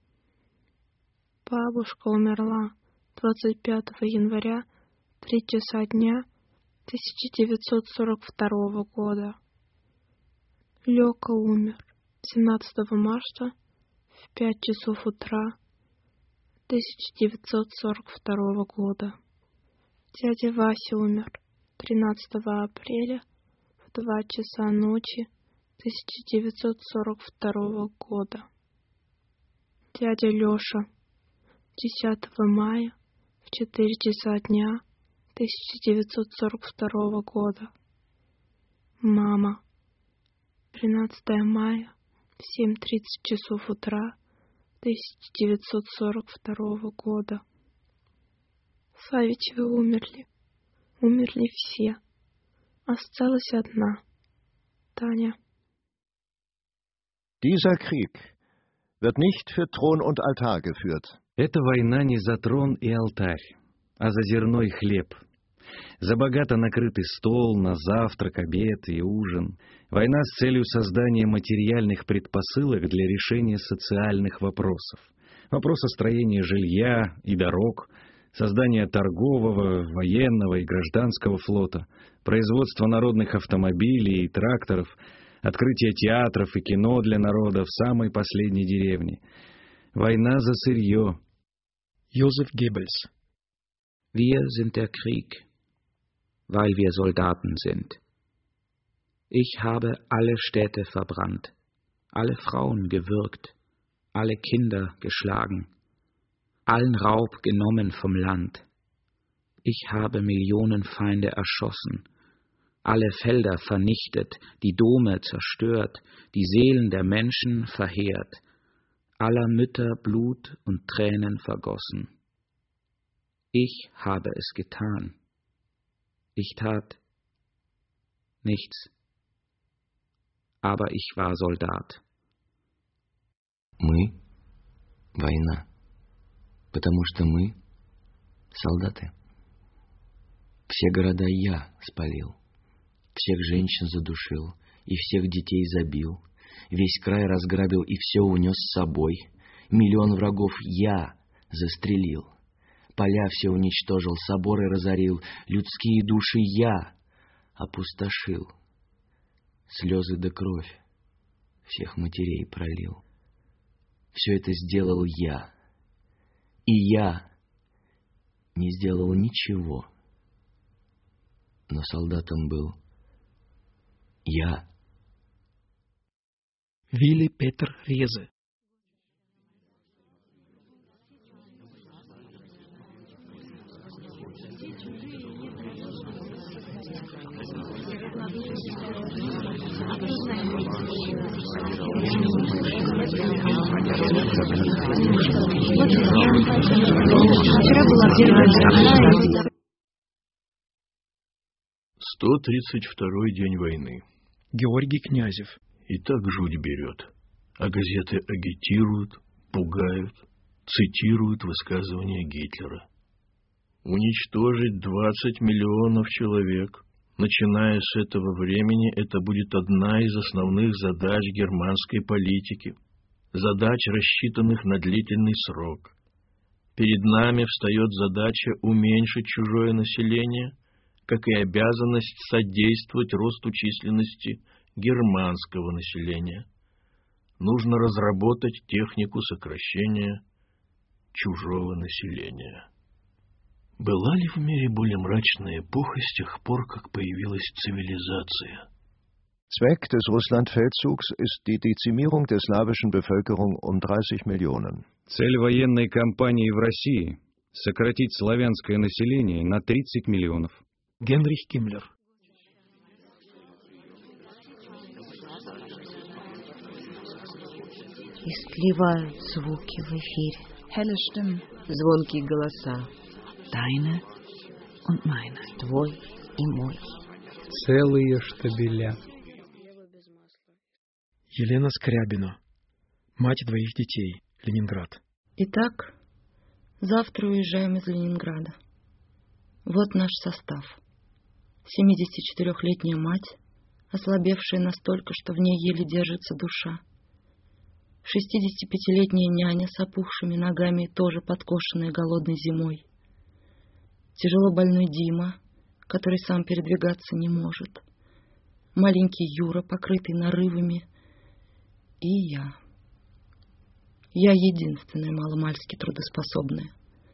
Бабушка умерла двадцать пятого января в три часа дня тысяча девятьсот сорок второго года. Лёка умер семнадцатого марта в пять часов утра тысяча девятьсот сорок второго года. Дядя Вася умер тринадцатого апреля в два часа ночи тысяча девятьсот сорок второго года. Дядя Лёша десятого мая в четыре часа дня тысяча девятьсот сорок второго года. Мама тринадцатого мая в семь тридцать часов утра тысяча девятьсот сорок второго года. Савичевы умерли. Умерли все. Осталась одна. Таня. Dieser Krieg wird nicht für Thron und Altar geführt. Эта война не за трон и алтарь, а за зерно и хлеб. За богато накрытый стол, на завтрак, обед и ужин. Война с целью создания материальных предпосылок для решения социальных вопросов. Вопроса строения жилья и дорог, создания торгового, военного и гражданского флота, производства народных автомобилей и тракторов, открытия театров и кино для народа в самой последней деревне. Война за сырье. Josef Goebbels. Wir sind der Krieg, weil wir Soldaten sind. Ich habe alle Städte verbrannt, alle Frauen gewürgt, alle Kinder geschlagen, allen Raub genommen vom Land. Ich habe Millionen Feinde erschossen, alle Felder vernichtet, die Dome zerstört, die Seelen der Menschen verheert, aller Mütter Blut und Tränen vergossen. Ich habe es getan. Ich tat nichts. Aber ich war Soldat. Мы — война, потому что мы — солдаты. Все города я спалил, всех женщин задушил и всех детей забил, весь край разграбил и все унес с собой, миллион врагов я застрелил, поля все уничтожил, соборы разорил, людские души я опустошил, слезы да кровь всех матерей пролил. Все это сделал я. И я не сделал ничего. Но солдатом был я. Вилли Петер Резе. сто тридцать второй день войны. Георгий Князев. И так жуть берет. А газеты агитируют, пугают, цитируют высказывания Гитлера. Уничтожить двадцать миллионов человек. Начиная с этого времени, это будет одна из основных задач германской политики. Задач, рассчитанных на длительный срок. Перед нами встает задача уменьшить чужое население, как и обязанность содействовать росту численности германского населения. Нужно разработать технику сокращения чужого населения. Была ли в мире более мрачная эпоха с тех пор, как появилась цивилизация? Zweck des Russlandfeldzugs ist die Dezimierung der slawischen Bevölkerung um dreißig Millionen. Цель военной кампании в России – сократить славянское население на тридцать миллионов. Генрих Гиммлер. И сливают звуки в эфире. Helle Stimmen. Звонкие голоса. Deine und meine. Твой и мой. Целые штабеля. Елена Скрябина. Мать двоих детей. Ленинград. Итак, завтра уезжаем из Ленинграда. Вот наш состав. семидесятичетырёхлетняя мать, ослабевшая настолько, что в ней еле держится душа. шестидесятипятилетняя няня с опухшими ногами, тоже подкошенная голодной зимой. Тяжело больной Дима, который сам передвигаться не может. Маленький Юра, покрытый нарывами. И я. Я единственная маломальски трудоспособная.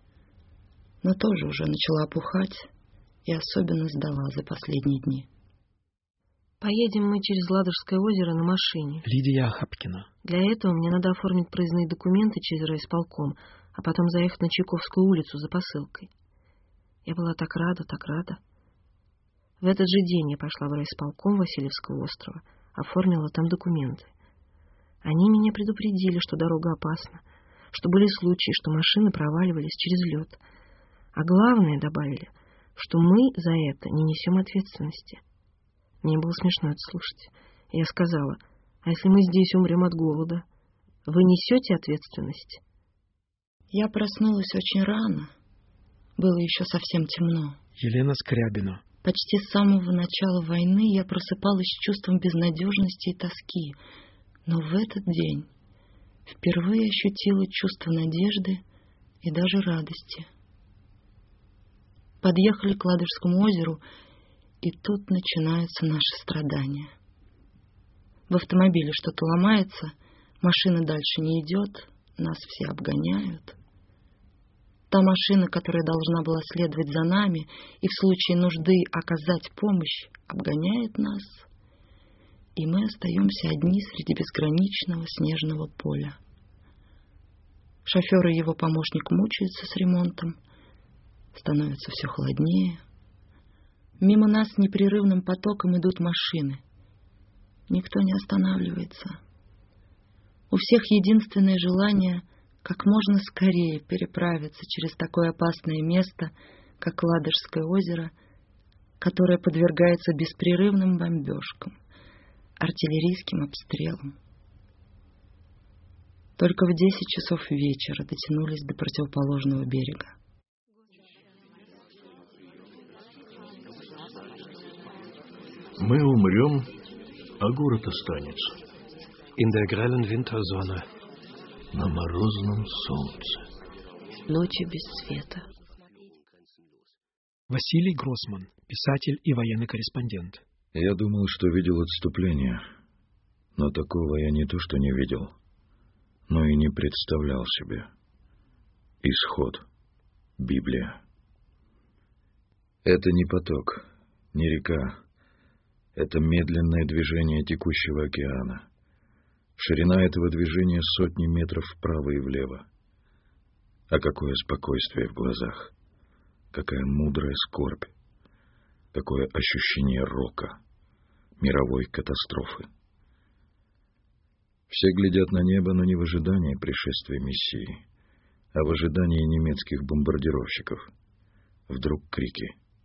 Но тоже уже начала опухать и особенно сдала за последние дни. Поедем мы через Ладожское озеро на машине. Лидия Ахапкина. Для этого мне надо оформить проездные документы через райисполком, а потом заехать на Чайковскую улицу за посылкой. Я была так рада, так рада. В этот же день я пошла в райисполком Васильевского острова, оформила там документы. Они меня предупредили, что дорога опасна, что были случаи, что машины проваливались через лед. А главное, добавили, что мы за это не несем ответственности. Мне было смешно это слушать. Я сказала: а если мы здесь умрем от голода, вы несете ответственность? Я проснулась очень рано. Было еще совсем темно. Елена Скрябина. Почти с самого начала войны я просыпалась с чувством безнадежности и тоски. Но в этот день впервые ощутила чувство надежды и даже радости. Подъехали к Ладожскому озеру, и тут начинаются наши страдания. В автомобиле что-то ломается, машина дальше не идет, нас все обгоняют. Та машина, которая должна была следовать за нами и в случае нужды оказать помощь, обгоняет нас, и мы остаемся одни среди безграничного снежного поля. Шофер и его помощник мучаются с ремонтом, становится все холоднее. Мимо нас непрерывным потоком идут машины. Никто не останавливается. У всех единственное желание — как можно скорее переправиться через такое опасное место, как Ладожское озеро, которое подвергается беспрерывным бомбежкам, артиллерийским обстрелам. Только в десять часов вечера дотянулись до противоположного берега. Мы умрем, а город останется. In der grellen Wintersonne. На морозном солнце. Ночи без света. Василий Гроссман, писатель и военный корреспондент. Я думал, что видел отступление, но такого я не то что не видел, но и не представлял себе. Исход. Библия. Это не поток, не река. Это медленное движение текущего океана. Ширина этого движения сотни метров вправо и влево. А какое спокойствие в глазах, какая мудрая скорбь, какое ощущение рока, мировой катастрофы. Все глядят на небо, но не в ожидании пришествия Мессии, а в ожидании немецких бомбардировщиков. Вдруг крики.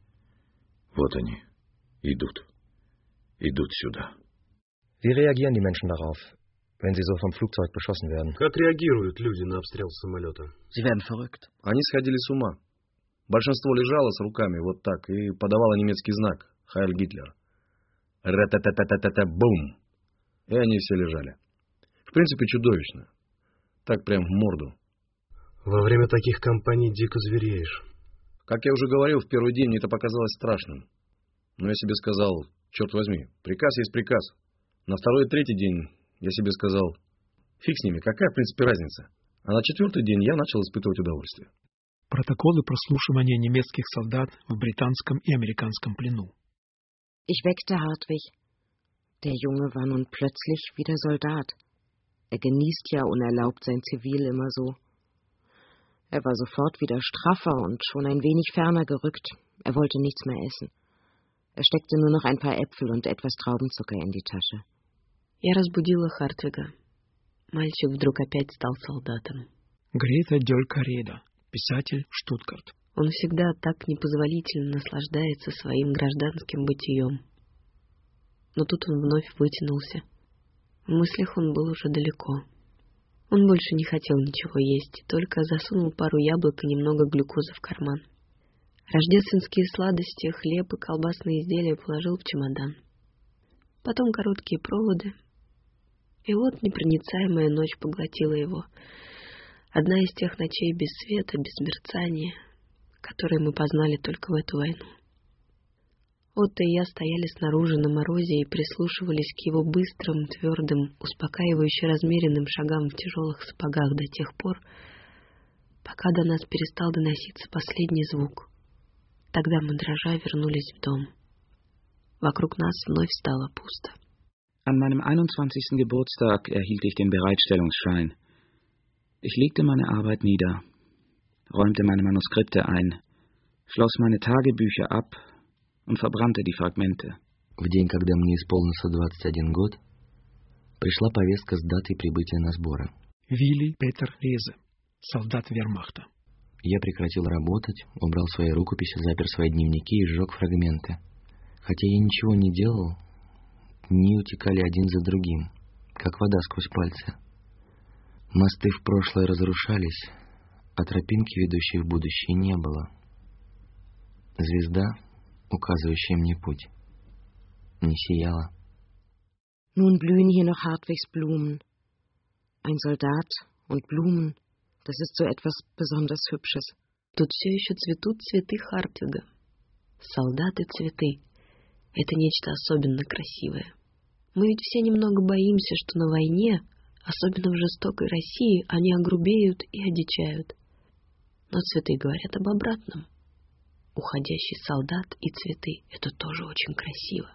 Вот они, идут, идут сюда. Wie reagieren die Menschen darauf, wenn sie so vom Flugzeug beschossen werden? Как реагируют люди на обстрел самолета? Sie werden verrückt. Они сходили с ума. Большинство лежало с руками вот так и подавало немецкий знак «Хайль Гитлер». Ра-та-та-та-та-та-бум! И они все лежали. В принципе, чудовищно. Так прям в морду. Во время таких кампаний дико звереешь. Как я уже говорил, в первый день мне это показалось страшным. Но я себе сказал, черт возьми, приказ есть приказ. На второй и третий день я себе сказал, фиг с ними, какая в принципе разница. А на четвертый день я начал испытывать удовольствие. Протоколы прослушивания немецких солдат в британском и американском плену. Ich weckte Hartwig. Der Junge war nun plötzlich wieder Soldat. Er genießt ja unerlaubt sein Zivil immer so. Er war sofort wieder straffer und schon ein wenig ferner gerückt. Er wollte nichts mehr essen. Er steckte nur noch ein paar Äpfel und etwas Traubenzucker in die Tasche. Я разбудила Хартвига. Мальчик вдруг опять стал солдатом. Грета Дёлькареда, писатель, Штутгарт. Он всегда так непозволительно наслаждается своим гражданским бытием. Но тут он вновь вытянулся. В мыслях он был уже далеко. Он больше не хотел ничего есть, только засунул пару яблок и немного глюкозы в карман. Рождественские сладости, хлеб и колбасные изделия положил в чемодан. Потом короткие проводы. И вот непроницаемая ночь поглотила его. Одна из тех ночей без света, без мерцания, которые мы познали только в эту войну. Отто и я стояли снаружи на морозе и прислушивались к его быстрым, твердым, успокаивающе размеренным шагам в тяжелых сапогах до тех пор, пока до нас перестал доноситься последний звук. Тогда мы, дрожа, вернулись в дом. Вокруг нас вновь стало пусто. An meinem einundzwanzigsten Geburtstag erhielt ich den Bereitstellungsschein. Ich legte meine Arbeit nieder, räumte meine Manuskripte ein, schloss meine Tagebücher ab und verbrannte die Fragmente. В день, когда мне исполнился двадцать один год, пришла повестка с датой прибытия на сборы. Вилли Петер Лезе, солдат вермахта. Я прекратил работать, убрал свои рукописи, запер свои дневники и сжег фрагменты. Хотя я ничего не делал, дни утекали один за другим, как вода сквозь пальцы. Мосты в прошлое разрушались, а тропинки, ведущей в будущее, не было. Звезда, указывающая мне путь, не сияла. Nun blühen hier noch Hartwigs Blumen. Ein Soldat und Blumen, das ist so etwas besonders Hübsches. Тут все еще цветут цветы Хартвига. Солдаты цветы. Это нечто особенно красивое. Мы ведь все немного боимся, что на войне, особенно в жестокой России, они огрубеют и одичают. Но цветы говорят об обратном. Уходящий солдат и цветы — это тоже очень красиво.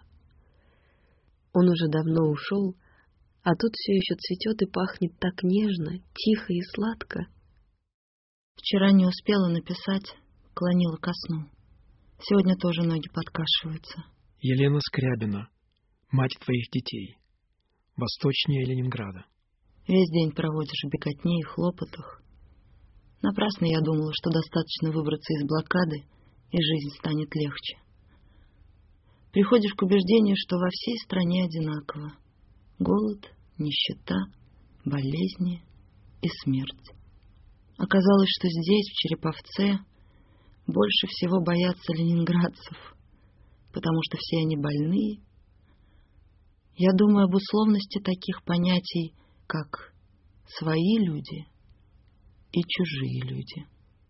Он уже давно ушел, а тут все еще цветет и пахнет так нежно, тихо и сладко. Вчера не успела написать, клонила ко сну. Сегодня тоже ноги подкашиваются. Елена Скрябина, мать твоих детей, восточнее Ленинграда. Весь день проводишь в беготне и хлопотах. Напрасно я думала, что достаточно выбраться из блокады, и жизнь станет легче. Приходишь к убеждению, что во всей стране одинаково. Голод, нищета, болезни и смерть. Оказалось, что здесь, в Череповце, больше всего боятся ленинградцев, потому что все они больные. Я думаю об условности таких понятий, как «свои люди» и «чужие люди».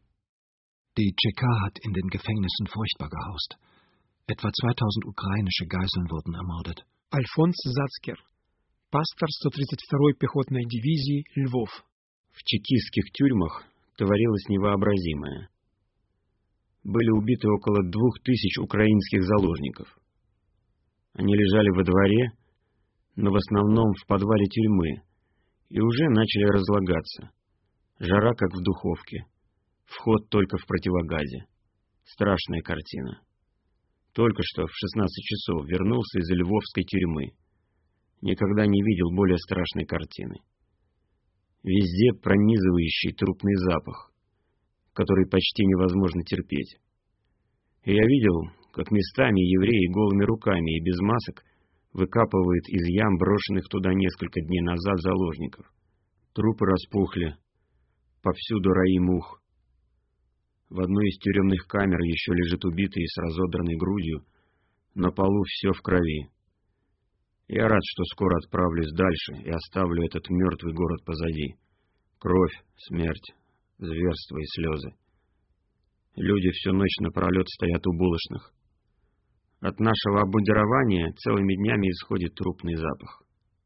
Die T K hat in den Gefängnissen furchtbar gehaust. Etwa zweitausend ukrainische Geiseln wurden ermordet. Альфонс Зацкер, пастор сто тридцать второй пехотной дивизии, Львов. В чекистских тюрьмах творилось невообразимое. Были убиты около двух тысяч украинских заложников. Они лежали во дворе, но в основном в подвале тюрьмы, и уже начали разлагаться. Жара, как в духовке. Вход только в противогазе. Страшная картина. Только что в шестнадцать часов вернулся из Львовской тюрьмы. Никогда не видел более страшной картины. Везде пронизывающий трупный запах, который почти невозможно терпеть. И я видел, как местами евреи голыми руками и без масок выкапывают из ям брошенных туда несколько дней назад заложников. Трупы распухли, повсюду раи мух. В одной из тюремных камер еще лежит убитый с разодранной грудью, на полу все в крови. Я рад, что скоро отправлюсь дальше и оставлю этот мертвый город позади. Кровь, смерть, зверство и слезы. Люди всю ночь напролет стоят у булочных. От нашего обмундирования целыми днями исходит трупный запах.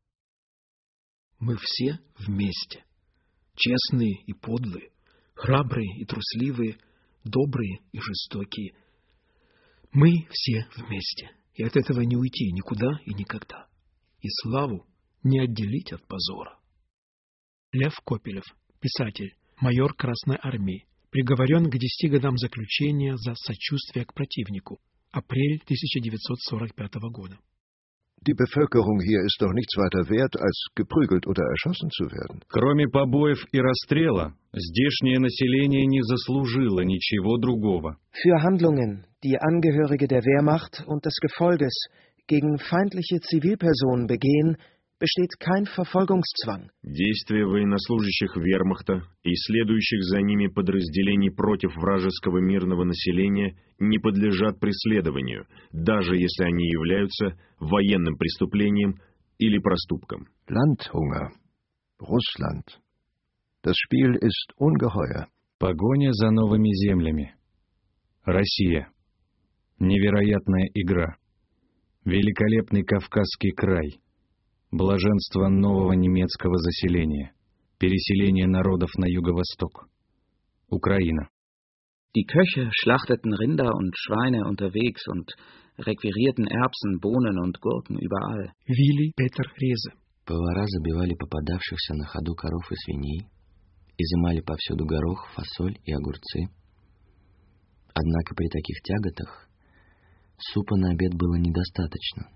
Мы все вместе. Честные и подлые, храбрые и трусливые, добрые и жестокие. Мы все вместе, и от этого не уйти никуда и никогда. И славу не отделить от позора. Лев Копелев, писатель, майор Красной Армии, приговорен к десяти годам заключения за сочувствие к противнику. Апрель тысяча девятьсот сорок пятого года. Die Bevölkerung hier ist doch nichts weiter wert, als geprügelt oder erschossen zu werden. Кроме побоев и расстрела, здешнее население не заслужило ничего другого. Für Handlungen, die Angehörige der Wehrmacht und des Gefolges gegen feindliche Zivilpersonen begehen, besteht kein Verfolgungszwang. Действия военнослужащих вермахта и следующих за ними подразделений против вражеского мирного населения не подлежат преследованию, даже если они являются военным преступлением или проступком. Landhunger. Russland. Das Spiel ist ungeheuer. Погоня за новыми землями. Россия. Невероятная игра. Великолепный Кавказский край. Блаженство нового немецкого заселения. Переселение народов на юго-восток. Украина. Die Köche schlachteten Rinder und Schweine unterwegs und requirierten Erbsen, Bohnen und Gurken überall. Вилли Петр Резе. Повара забивали попадавшихся на ходу коров и свиней, изымали повсюду горох, фасоль и огурцы. Однако при таких тяготах супа на обед было недостаточно.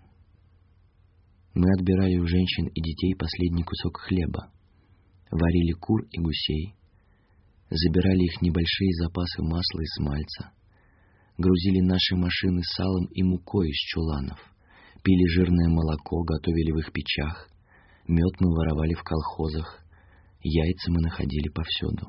Мы отбирали у женщин и детей последний кусок хлеба, варили кур и гусей, забирали их небольшие запасы масла и смальца, грузили наши машины салом и мукой из чуланов, пили жирное молоко, готовили в их печах, мед мы воровали в колхозах, яйца мы находили повсюду.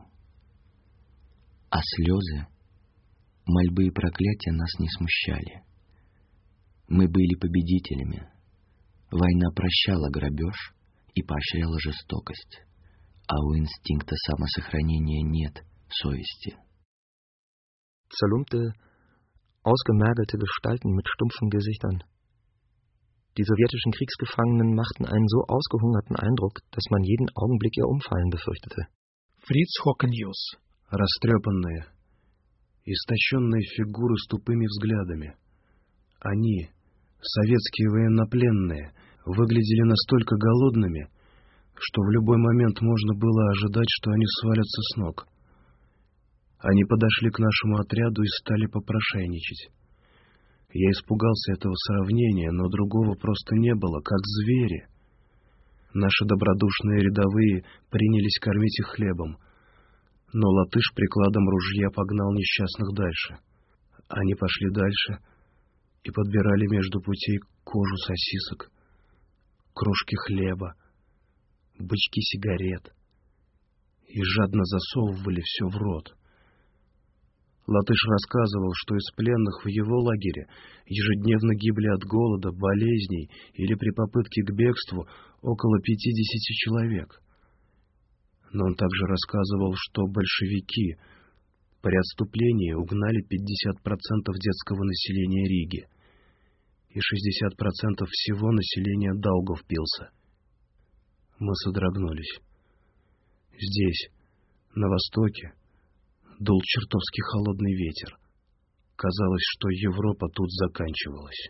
А слезы, мольбы и проклятия нас не смущали. Мы были победителями. Война прощала грабеж и поощряла жестокость, а у инстинкта самосохранения нет совести. Zerlumpte, ausgemergelte Gestalten mit stumpfen Gesichtern. Die sowjetischen Kriegsgefangenen machten einen so ausgehungerten Eindruck, dass man jeden Augenblick ihr Umfallen befürchtete. Фриц Хокеньюс. Растрепанные, истощенные фигуры с тупыми взглядами. Они, советские военнопленные, выглядели настолько голодными, что в любой момент можно было ожидать, что они свалятся с ног. Они подошли к нашему отряду и стали попрошайничать. Я испугался этого сравнения, но другого просто не было, как звери. Наши добродушные рядовые принялись кормить их хлебом, но латыш прикладом ружья погнал несчастных дальше. Они пошли дальше и подбирали между путей кожу сосисок, крошки хлеба, бычки сигарет и жадно засовывали все в рот. Латыш рассказывал, что из пленных в его лагере ежедневно гибли от голода, болезней или при попытке к бегству около пятидесяти человек. Но он также рассказывал, что большевики при отступлении угнали пятьдесят процентов детского населения Риги и шестьдесят процентов всего населения Даугавпилса. Мы содрогнулись. Здесь, на востоке, дул чертовски холодный ветер. Казалось, что Европа тут заканчивалась.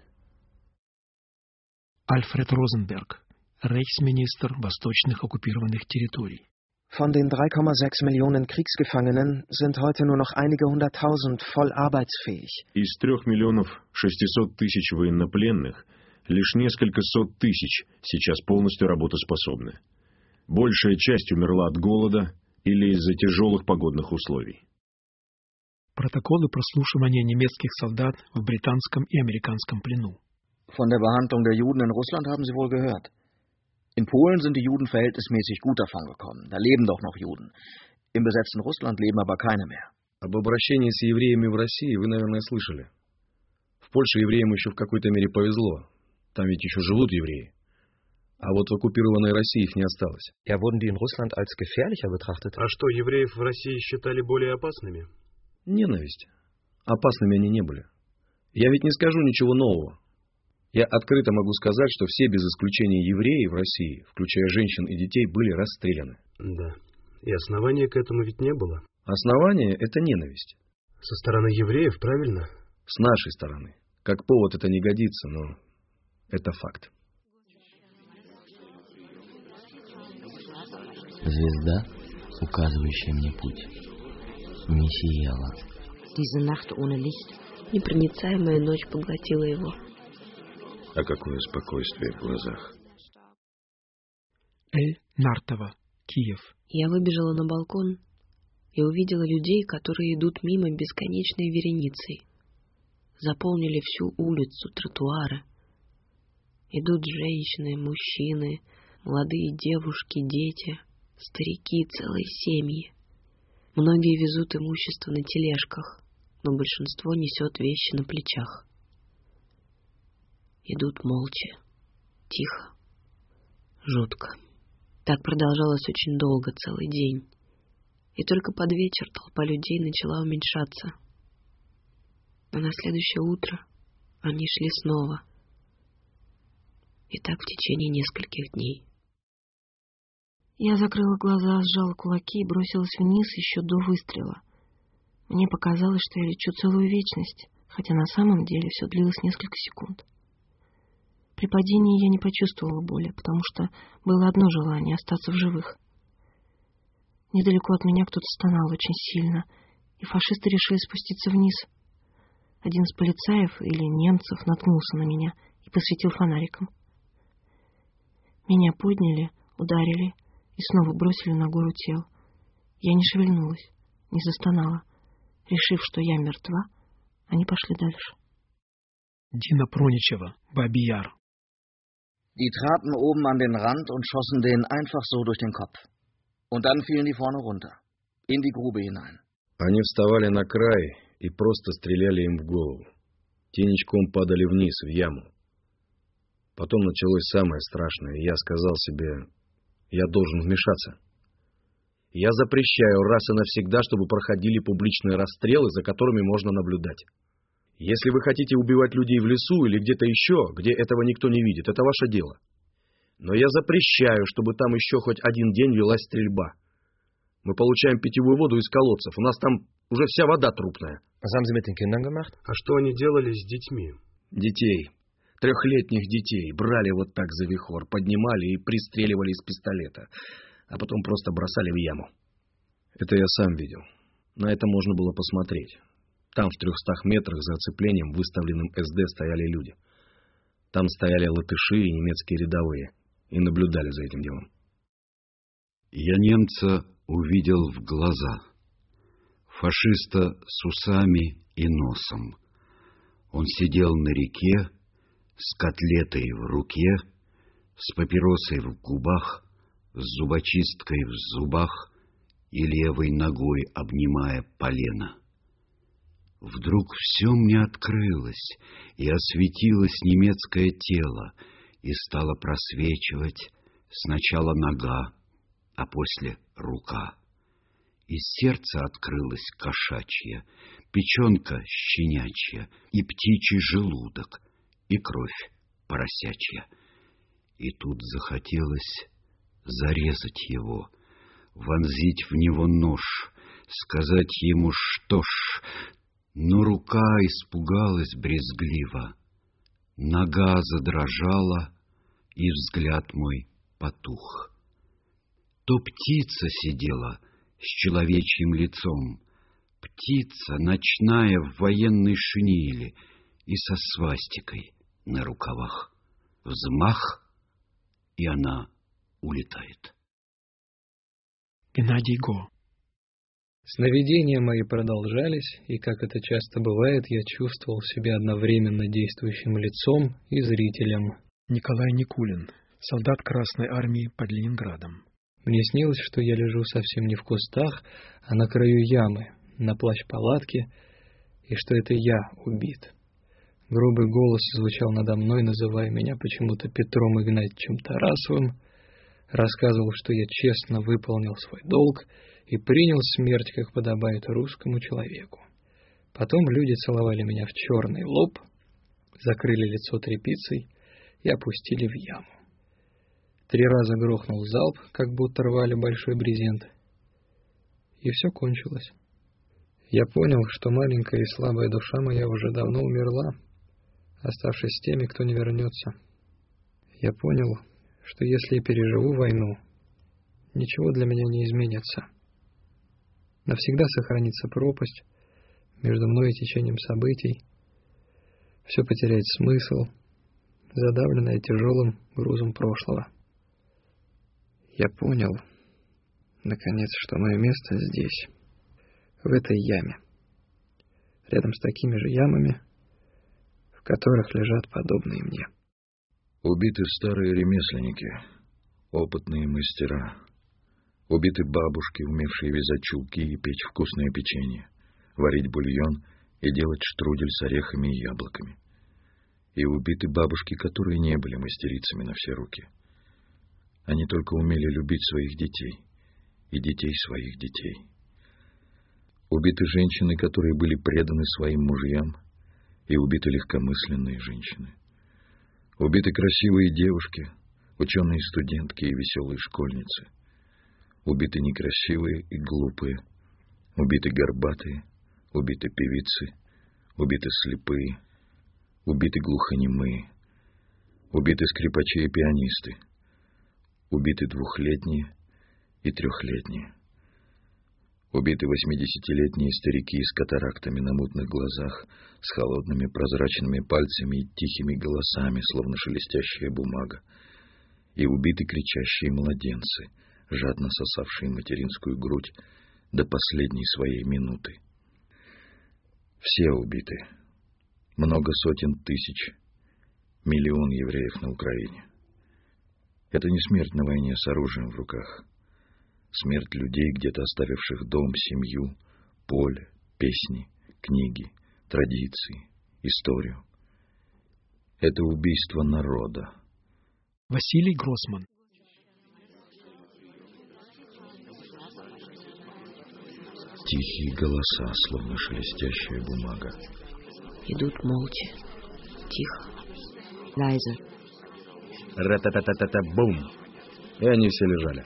Альфред Розенберг, рейхсминистр восточных оккупированных территорий. Von den drei Komma sechs Millionen Kriegsgefangenen sind heute nur noch einige hunderttausend voll arbeitsfähig. Из трех миллионов шестисот тысяч военнопленных лишь несколько сот тысяч сейчас полностью работоспособны. Большая часть умерла от голода или из-за тяжелых погодных условий. Протоколы прослушивания немецких солдат в британском и американском плену. Von der Behandlung der Juden in Russland haben Sie wohl gehört. In Polen sind die Juden verhältnismäßig gut davongekommen. Da leben doch noch Juden. Im besetzten Russland leben aber keine mehr. Об обращении с евреями в России вы, наверное, слышали. В Польше евреям еще в какой-то мере повезло. Там ведь еще живут евреи. А вот в оккупированной России их не осталось. Ja, wurden die in Russland als gefährlicher betrachtet? А что, евреев в России считали более опасными? Ненависть. Опасными они не были. Я ведь не скажу ничего нового. Я открыто могу сказать, что все без исключения евреи в России, включая женщин и детей, были расстреляны. Да. И основания к этому ведь не было. Основание — это ненависть. Со стороны евреев, правильно? С нашей стороны. Как повод это не годится, но это факт. Звезда, указывающая мне путь, не сияла. Diese Nacht ohne Licht. Непроницаемая ночь поглотила его. А какое спокойствие в глазах. Эль Нартова, Киев. Я выбежала на балкон и увидела людей, которые идут мимо бесконечной вереницей. Заполнили всю улицу, тротуары. Идут женщины, мужчины, молодые девушки, дети, старики, целые семьи. Многие везут имущество на тележках, но большинство несет вещи на плечах. Идут молча, тихо, жутко. Так продолжалось очень долго, целый день. И только под вечер толпа людей начала уменьшаться. Но на следующее утро они шли снова. И так в течение нескольких дней. Я закрыла глаза, сжала кулаки и бросилась вниз еще до выстрела. Мне показалось, что я лечу целую вечность, хотя на самом деле все длилось несколько секунд. При падении я не почувствовала боли, потому что было одно желание — остаться в живых. Недалеко от меня кто-то стонал очень сильно, и фашисты решили спуститься вниз. Один из полицаев или немцев наткнулся на меня и посветил фонариком. Меня подняли, ударили и снова бросили на гору тел. Я не шевельнулась, не застонала. Решив, что я мертва, они пошли дальше. Дина Проничева, Бабий Яр. Die traten oben an den Rand und schossen denen einfach so durch den Kopf. Und dann fielen die vorne runter, in die Grube hinein. Они вставали на край и просто стреляли им в голову. Те ничком падали вниз, в яму. Потом началось самое страшное, и я сказал себе, я должен вмешаться. Я запрещаю раз и навсегда, чтобы проходили публичные расстрелы, за которыми можно наблюдать. Если вы хотите убивать людей в лесу или где-то еще, где этого никто не видит, это ваше дело. Но я запрещаю, чтобы там еще хоть один день велась стрельба. Мы получаем питьевую воду из колодцев, у нас там уже вся вода трупная. А что они делали с детьми? Детей. Трехлетних детей брали вот так за вихор, поднимали и пристреливали из пистолета, а потом просто бросали в яму. Это я сам видел. На это можно было посмотреть. Там в трехстах метрах за оцеплением, выставленным эс дэ, стояли люди. Там стояли латыши и немецкие рядовые и наблюдали за этим делом. Я немца увидел в глаза. Фашиста с усами и носом. Он сидел на реке, с котлетой в руке, с папиросой в губах, с зубочисткой в зубах и левой ногой обнимая полено. Вдруг все мне открылось, и осветилось немецкое тело, и стало просвечивать сначала нога, а после рука. И сердце открылось кошачье, печенка щенячья, и птичий желудок, и кровь поросячья. И тут захотелось зарезать его, вонзить в него нож, сказать ему что ж, но рука испугалась брезгливо, нога задрожала, и взгляд мой потух. То птица сидела с человечьим лицом, птица ночная в военной шинели и со свастикой на рукавах. Взмах, и она улетает. Геннадий Го. Сновидения мои продолжались, и, как это часто бывает, я чувствовал себя одновременно действующим лицом и зрителем. Николай Никулин, солдат Красной Армии под Ленинградом. Мне снилось, что я лежу совсем не в кустах, а на краю ямы, на плащ-палатке, и что это я убит. Грубый голос звучал надо мной, называя меня почему-то Петром Игнатьевичем Тарасовым, рассказывал, что я честно выполнил свой долг и принял смерть, как подобает русскому человеку. Потом люди целовали меня в черный лоб, закрыли лицо тряпицей и опустили в яму. Три раза грохнул залп, как будто рвали большой брезент, и все кончилось. Я понял, что маленькая и слабая душа моя уже давно умерла, оставшись с теми, кто не вернется. Я понял, что если я переживу войну, ничего для меня не изменится. Навсегда сохранится пропасть между мной и течением событий. Все потеряет смысл, задавленное тяжелым грузом прошлого. Я понял, наконец, что мое место здесь, в этой яме, рядом с такими же ямами, в которых лежат подобные мне. Убиты старые ремесленники, опытные мастера. Убиты бабушки, умевшие вязать чулки и печь вкусное печенье, варить бульон и делать штрудель с орехами и яблоками. И убиты бабушки, которые не были мастерицами на все руки. Они только умели любить своих детей и детей своих детей. Убиты женщины, которые были преданы своим мужьям, и убиты легкомысленные женщины. Убиты красивые девушки, ученые студентки и веселые школьницы. Убиты некрасивые и глупые, убиты горбатые, убиты певицы, убиты слепые, убиты глухонемые, убиты скрипачи и пианисты, убиты двухлетние и трехлетние, убиты восьмидесятилетние старики с катарактами на мутных глазах, с холодными прозрачными пальцами и тихими голосами, словно шелестящая бумага, и убиты кричащие младенцы, жадно сосавшие материнскую грудь до последней своей минуты. Все убиты. Много сотен тысяч, миллион евреев на Украине. Это не смерть на войне с оружием в руках. Смерть людей, где-то оставивших дом, семью, поле, песни, книги, традиции, историю. Это убийство народа. Василий Гроссман. Тихие голоса, словно шелестящая бумага. Идут молча, тихо, leise. Ра-та-та-та-та-бум! И они все лежали.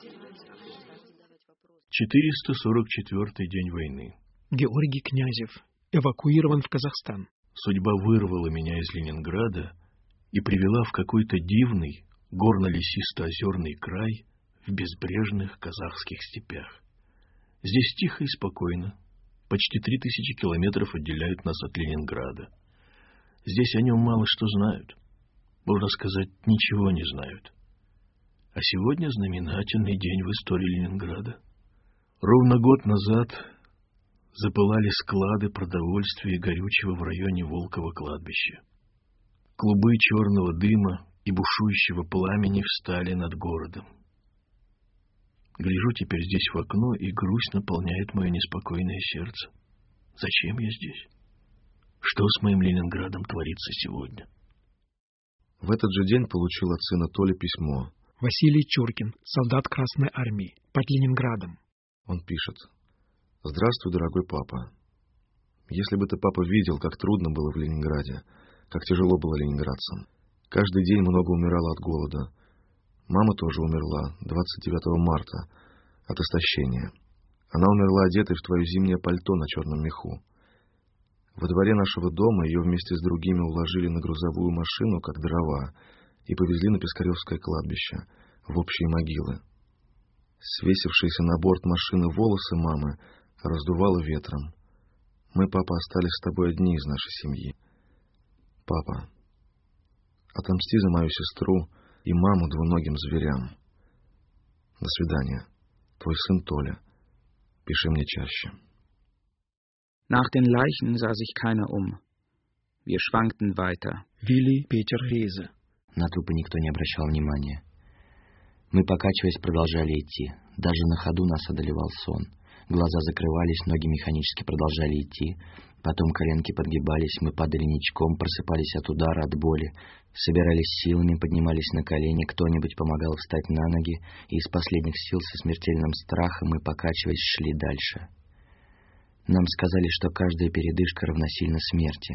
четыреста сорок четвёртый день войны. Георгий Князев эвакуирован в Казахстан. Судьба вырвала меня из Ленинграда и привела в какой-то дивный горно-лесисто-озерный край в безбрежных казахских степях. Здесь тихо и спокойно. Почти три тысячи километров отделяют нас от Ленинграда. Здесь о нем мало что знают. Можно сказать, ничего не знают. А сегодня знаменательный день в истории Ленинграда. Ровно год назад запылали склады продовольствия и горючего в районе Волково кладбища. Клубы черного дыма и бушующего пламени встали над городом. Гляжу теперь здесь в окно, и грусть наполняет мое неспокойное сердце. Зачем я здесь? Что с моим Ленинградом творится сегодня? В этот же день получил от сына Толи письмо. Василий Чуркин, солдат Красной Армии, под Ленинградом. Он пишет. «Здравствуй, дорогой папа. Если бы ты, папа, видел, как трудно было в Ленинграде, как тяжело было ленинградцам. Каждый день много умирало от голода. Мама тоже умерла двадцать девятого марта, от истощения. Она умерла одетой в твое зимнее пальто на черном меху. Во дворе нашего дома ее вместе с другими уложили на грузовую машину, как дрова, и повезли на Пискаревское кладбище, в общие могилы. Свесившиеся на борт машины волосы мамы раздувало ветром. Мы, папа, остались с тобой одни из нашей семьи. Папа, отомсти за мою сестру и маму двуногим зверям. До свидания. Твой сын Толя. Пиши мне чаще. Nach den Leichen sah sich keiner um. Wir schwankten weiter. Вилли Петер Рейзе. На трупы никто не обращал внимания. Мы, покачиваясь, продолжали идти. Даже на ходу нас одолевал сон. Глаза закрывались, ноги механически продолжали идти. Потом коленки подгибались, мы падали ничком, просыпались от удара, от боли. Собирались силами, поднимались на колени, кто-нибудь помогал встать на ноги, и из последних сил со смертельным страхом мы, покачиваясь, шли дальше. Нам сказали, что каждая передышка равносильна смерти.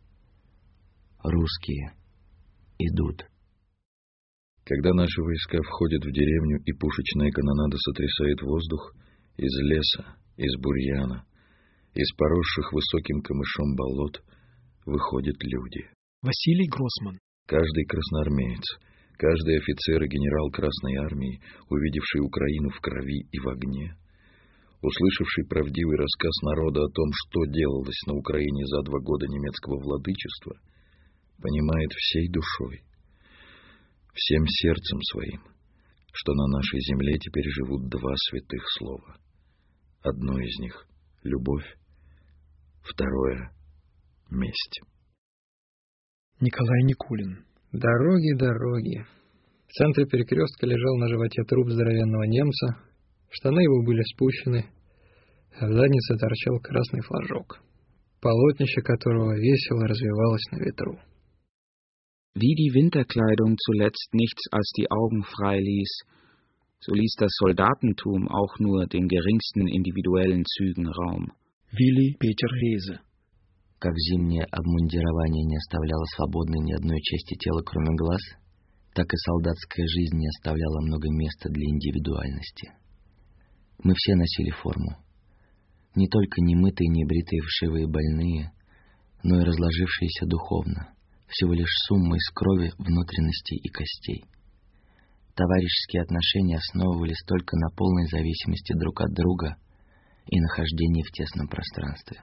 Русские идут. Когда наши войска входят в деревню и пушечная канонада сотрясает воздух, из леса, из бурьяна, из поросших высоким камышом болот выходят люди. Василий Гроссман. Каждый красноармеец, каждый офицер и генерал Красной Армии, увидевший Украину в крови и в огне, услышавший правдивый рассказ народа о том, что делалось на Украине за два года немецкого владычества, понимает всей душой, всем сердцем своим, что на нашей земле теперь живут два святых слова. Одно из них — любовь, второе — месть. Николай Никулин. Дороги, дороги. В центре перекрестка лежал на животе труп здоровенного немца, штаны его были спущены, а в заднице торчал красный флажок, полотнище которого весело развивалось на ветру. Wie die Winterkleidung zuletzt nichts als die Augen frei ließ, so ließ das Soldatentum auch nur den geringsten individuellen Zügen Raum. Вилли Петер Рейзе. Как зимнее обмундирование не оставляло свободной ни одной части тела, кроме глаз, так и солдатская жизнь не оставляла много места для индивидуальности. Мы все носили форму. Не только немытые, небритые, вшивые больные, но и разложившиеся духовно, всего лишь сумма из крови, внутренностей и костей. Товарищеские отношения основывались только на полной зависимости друг от друга и нахождении в тесном пространстве.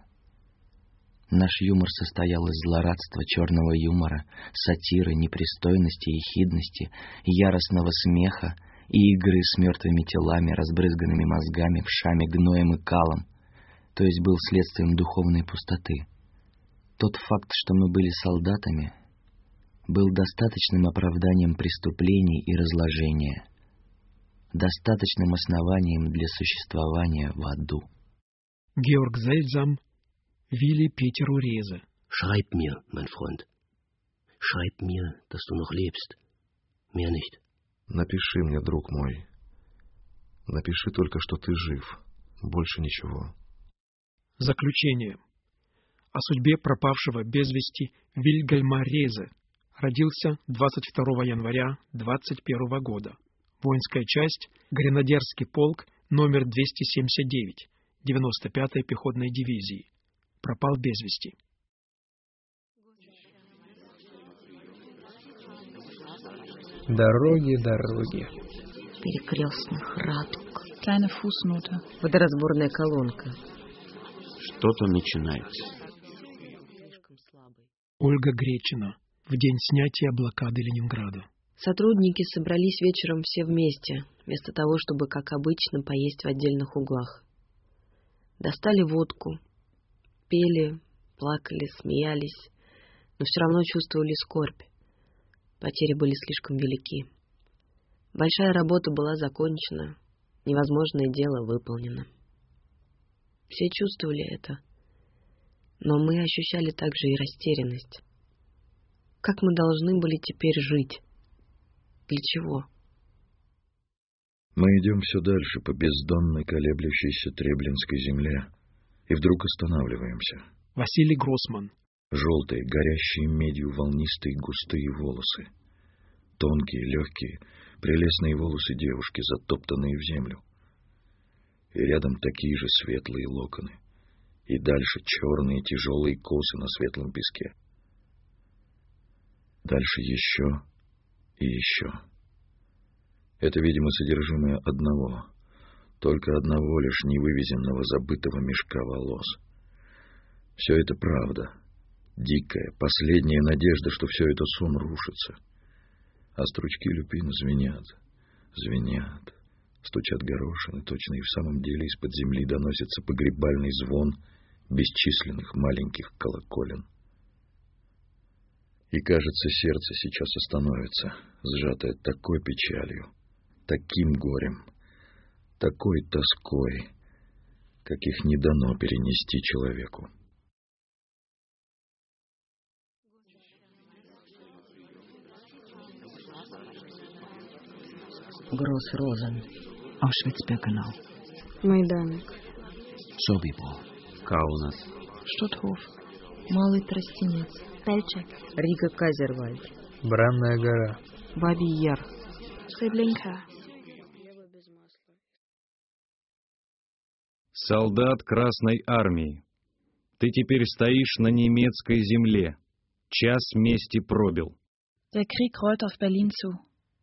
Наш юмор состоял из злорадства, черного юмора, сатиры, непристойности, ехидности, яростного смеха и игры с мертвыми телами, разбрызганными мозгами, вшами, гноем и калом, то есть был следствием духовной пустоты. Тот факт, что мы были солдатами, был достаточным оправданием преступлений и разложения, достаточным основанием для существования в аду. Georg Seltsam. Вилли Петеру Рейзе. Schreib mir, mein Freund. Schreib mir, dass du noch lebst. Mehr nicht. Напиши мне, друг мой. Напиши только, что ты жив. Больше ничего. Заключение. О судьбе пропавшего без вести Вильгельма Рейзе. Родился двадцать второго января двадцать первого года. Воинская часть, Гренадерский полк, номер двести семьдесят девять, девяносто пятой пехотной дивизии. Пропал без вести. Дороги, дороги. Перекрестных радуг. Kleine Fußnote. Водоразборная колонка. Что-то начинается. Ольга Гречина. В день снятия блокады Ленинграда. Сотрудники собрались вечером все вместе, вместо того, чтобы, как обычно, поесть в отдельных углах. Достали водку. Пели, плакали, смеялись, но все равно чувствовали скорбь. Потери были слишком велики. Большая работа была закончена, невозможное дело выполнено. Все чувствовали это, но мы ощущали также и растерянность. Как мы должны были теперь жить? Для чего? Мы идем все дальше по бездонной колеблющейся Треблинской земле, и вдруг останавливаемся. Василий Гроссман. Желтые, горящие медью волнистые густые волосы. Тонкие, легкие, прелестные волосы девушки, затоптанные в землю. и рядом такие же светлые локоны, и дальше черные тяжелые косы на светлом песке. Дальше еще и еще. Это, видимо, содержимое одного, только одного лишь невывезенного забытого мешка волос. Все это правда. Дикая, последняя надежда, что все это сон рушится. А стручки люпина звенят, звенят, стучат горошины, точно и в самом деле из-под земли доносится погребальный звон бесчисленных маленьких колоколен. И, кажется, сердце сейчас остановится, сжатое такой печалью, таким горем, такой тоской, каких не дано перенести человеку. Groß-Rosen, Auschwitz-Birkenau, Майданик, Sobibor, Каунас, Штутhof, Малый Тростенец, Белчик, Рига-Казервальд, Бранная гора, Бабий Яр, Treblinka. Солдат Красной Армии, ты теперь стоишь на немецкой земле. Час мести пробил. Der Krieg rollt auf Berlin zu.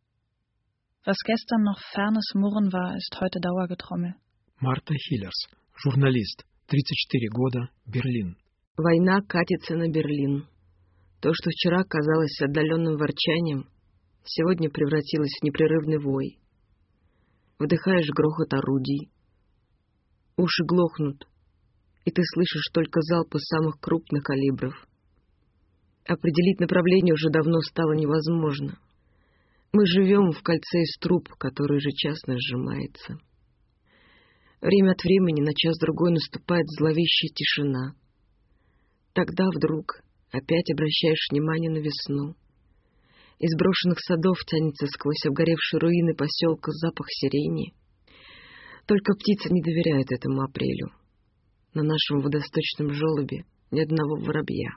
Was gestern noch fernes Murren war, ist heute Dauergetrommel. Марта Хиллерс, журналист, тридцать четыре года, Берлин. Война катится на Берлин. То, что вчера казалось отдаленным ворчанием, сегодня превратилось в непрерывный вой. Вдыхаешь грохот орудий. Уши глохнут, и ты слышишь только залпы самых крупных калибров. Определить направление уже давно стало невозможно. Мы живем в кольце из труб, которое ежечасно сжимается. Время от времени на час-другой наступает зловещая тишина. Тогда вдруг опять обращаешь внимание на весну. Из брошенных садов тянется сквозь обгоревшие руины поселка запах сирени. Только птицы не доверяют этому апрелю. На нашем водосточном желобе ни одного воробья.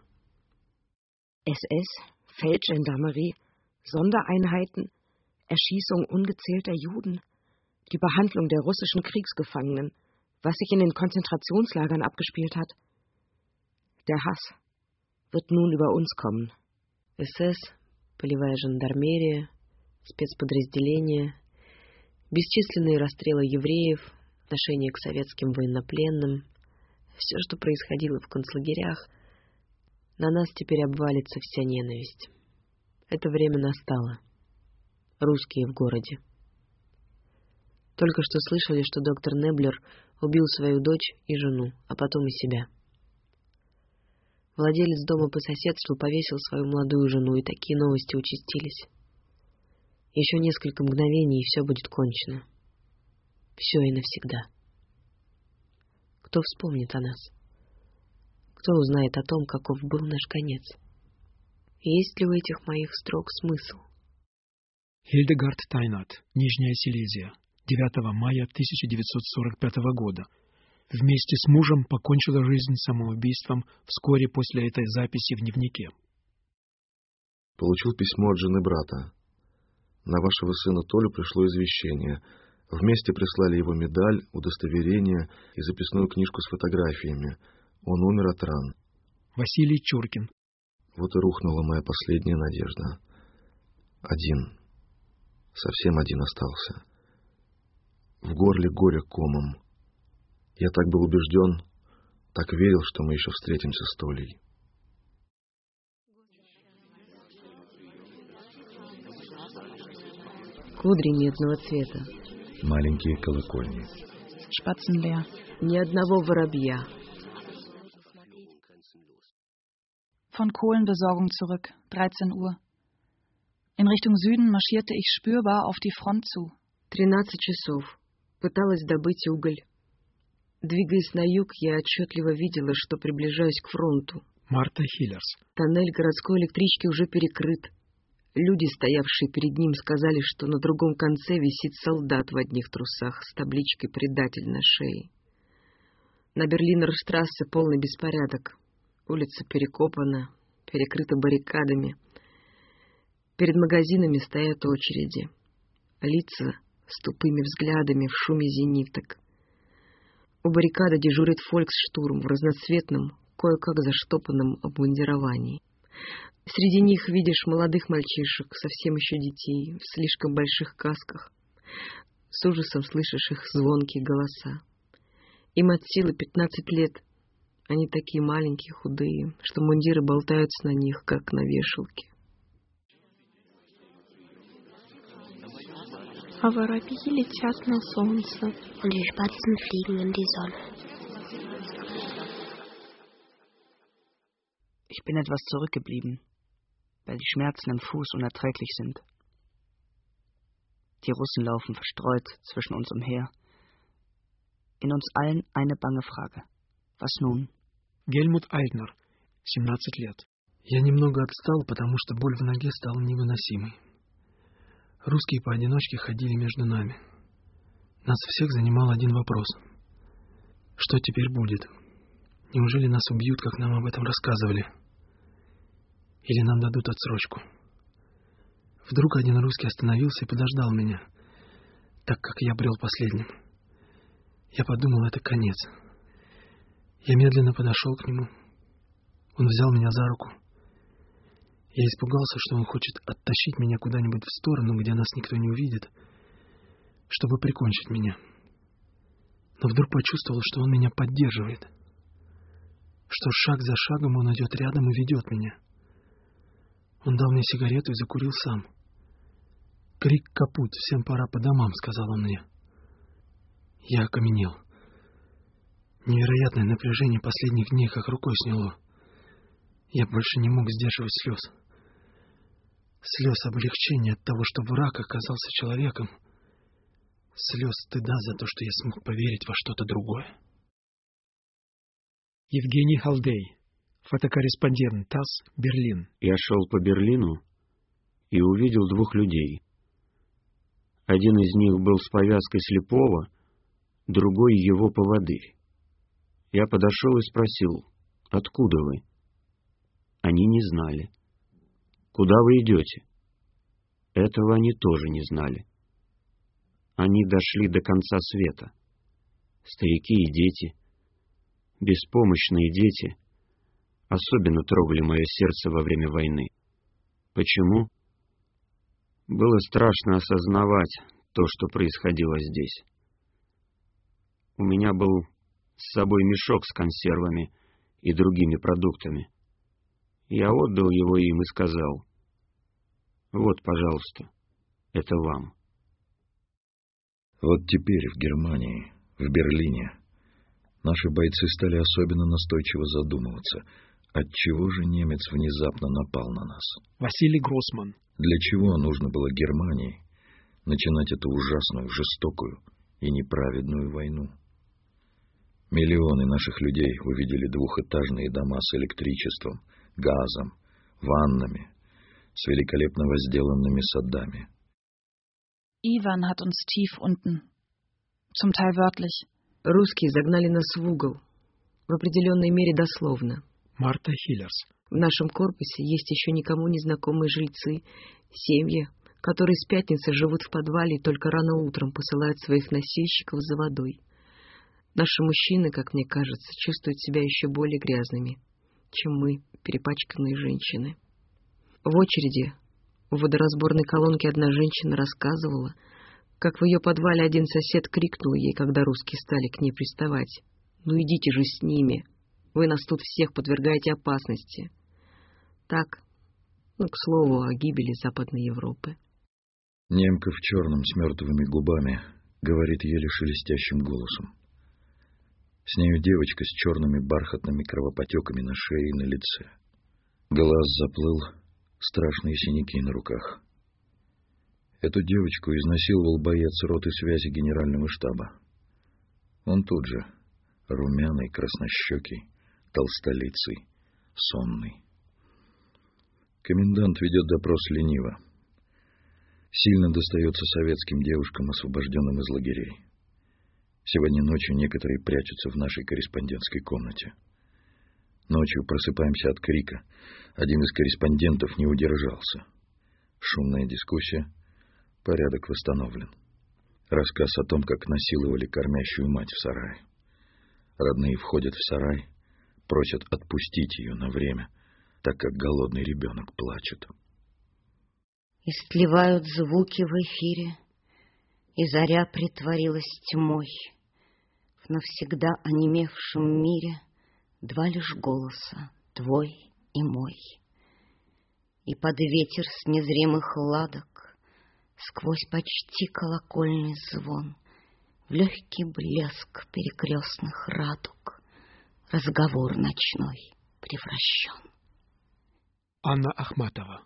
эс эс, Feldgendarmerie, Sondereinheiten, Erschießung ungezählter Juden, die Behandlung der russischen Kriegsgefangenen, was sich in den Konzentrationslagern abgespielt hat. Der Hass wird nun über uns kommen. эс эс, полевая жандармерия, спецподразделения, бесчисленные расстрелы евреев, отношение к советским военнопленным, все, что происходило в концлагерях, на нас теперь обвалится вся ненависть. Это время настало. Русские в городе. Только что слышали, что доктор Неблер убил свою дочь и жену, а потом и себя. Владелец дома по соседству повесил свою молодую жену, и такие новости участились. Еще несколько мгновений, и все будет кончено. Все и навсегда. Кто вспомнит о нас? Кто узнает о том, каков был наш конец? Есть ли у этих моих строк смысл? Хильдегард Тайнат, Нижняя Силезия, девятого мая тысяча девятьсот сорок пятого года. Вместе с мужем покончила жизнь самоубийством вскоре после этой записи в дневнике. Получил письмо от жены брата. На вашего сына Толю пришло извещение. Вместе прислали его медаль, удостоверение и записную книжку с фотографиями. Он умер от ран. Василий Чуркин. Вот и рухнула моя последняя надежда. Один. Совсем один остался. В горле горе комом. Я так был убежден, так верил, что мы еще встретимся с Толей. Кудри медного цвета. Маленькие колокольни. Spatzenleer. Ни одного воробья. Von Kohlenbesorgung zurück, dreizehn Uhr. In Richtung Süden marschierte ich spürbar auf die Front zu. Тринадцать часов. Пыталась добыть уголь. Двигаясь на юг, я отчетливо видела, что приближаюсь к фронту. Марта Хиллерс. Тоннель городской электрички уже перекрыт. Люди, стоявшие перед ним, сказали, что на другом конце висит солдат в одних трусах с табличкой «Предатель» на шее. На Берлинерштрассе полный беспорядок. Улица перекопана, перекрыта баррикадами. Перед магазинами стоят очереди. Лица с тупыми взглядами в шуме зениток. У баррикады дежурит фольксштурм в разноцветном, кое-как заштопанном обмундировании. Среди них видишь молодых мальчишек, совсем еще детей, в слишком больших касках. С ужасом слышишь их звонкие голоса. Им от силы пятнадцать лет. Они такие маленькие, худые, что мундиры болтаются на них, как на вешалке. А воробьи летят на солнце. Und die Spatzen fliegen in die Sonne. Ich bin etwas zurückgeblieben, weil die Schmerzen im Fuß unerträglich sind. Die Russen laufen verstreut zwischen uns umher. In uns allen eine bange Frage. Was nun? Гельмут Альтнер, семнадцать лет. Я немного отстал, потому что боль в ноге стала невыносимой. Русские поодиночке ходили между нами. Нас всех занимал один вопрос. Что теперь будет? Неужели нас убьют, как нам об этом рассказывали? Или нам дадут отсрочку? Вдруг один русский остановился и подождал меня, так как я брел последним. Я подумал, это конец. Я медленно подошел к нему. Он взял меня за руку. Я испугался, что он хочет оттащить меня куда-нибудь в сторону, где нас никто не увидит, чтобы прикончить меня. Но вдруг почувствовал, что он меня поддерживает, что шаг за шагом он идет рядом и ведет меня. Он дал мне сигарету и закурил сам. «Крик капут, всем пора по домам», — сказал он мне. Я окаменел. Невероятное напряжение последних дней как рукой сняло. Я больше не мог сдерживать слез. Слез облегчения от того, что враг оказался человеком. Слез стыда за то, что я смог поверить во что-то другое. Евгений Халдей, фотокорреспондент ТАСС, Берлин. Я шел по Берлину и увидел двух людей. Один из них был с повязкой слепого, другой его поводырь. Я подошел и спросил, откуда вы? Они не знали. Куда вы идете? Этого они тоже не знали. Они дошли до конца света. Старики и дети, беспомощные дети, особенно трогали мое сердце во время войны. Почему? Было страшно осознавать то, что происходило здесь. У меня был с собой мешок с консервами и другими продуктами. Я отдал его им и сказал: «Вот, пожалуйста, это вам». Вот теперь в Германии, в Берлине, наши бойцы стали особенно настойчиво задумываться, отчего же немец внезапно напал на нас. Василий Гроссман. Для чего нужно было Германии начинать эту ужасную, жестокую и неправедную войну? Миллионы наших людей увидели двухэтажные дома с электричеством, газом, ваннами, с великолепно возделанными садами. Ivan hat uns tief unten, zum Teil wörtlich. Русские загнали нас в угол, в определенной мере дословно. Марта Хиллерс. В нашем корпусе есть еще никому незнакомые жильцы, семьи, которые с пятницы живут в подвале и только рано утром посылают своих носильщиков за водой. Наши мужчины, как мне кажется, чувствуют себя еще более грязными, чем мы, перепачканные женщины. В очереди в водоразборной колонке одна женщина рассказывала, как в ее подвале один сосед крикнул ей, когда русские стали к ней приставать: «Ну идите же с ними, вы нас тут всех подвергаете опасности». Так, ну, к слову, о гибели Западной Европы. Немка в черном с мертвыми губами говорит еле шелестящим голосом. С нею девочка с черными бархатными кровопотеками на шее и на лице. Глаз заплыл, страшные синяки на руках. Эту девочку изнасиловал боец роты связи генерального штаба. Он тут же, румяный, краснощекий, толстолицый, сонный. Комендант ведет допрос лениво. Сильно достается советским девушкам, освобожденным из лагерей. Сегодня ночью некоторые прячутся в нашей корреспондентской комнате. Ночью просыпаемся от крика. Один из корреспондентов не удержался. Шумная дискуссия. Порядок восстановлен. Рассказ о том, как насиловали кормящую мать в сарае. Родные входят в сарай, просят отпустить ее на время, так как голодный ребенок плачет. Истлевают звуки в эфире, и заря притворилась тьмой. В навсегда онемевшем мире два лишь голоса, твой и мой. И под ветер с незримых ладок, сквозь почти колокольный звон, в легкий блеск перекрестных радуг разговор ночной превращен. Anna Achmatova.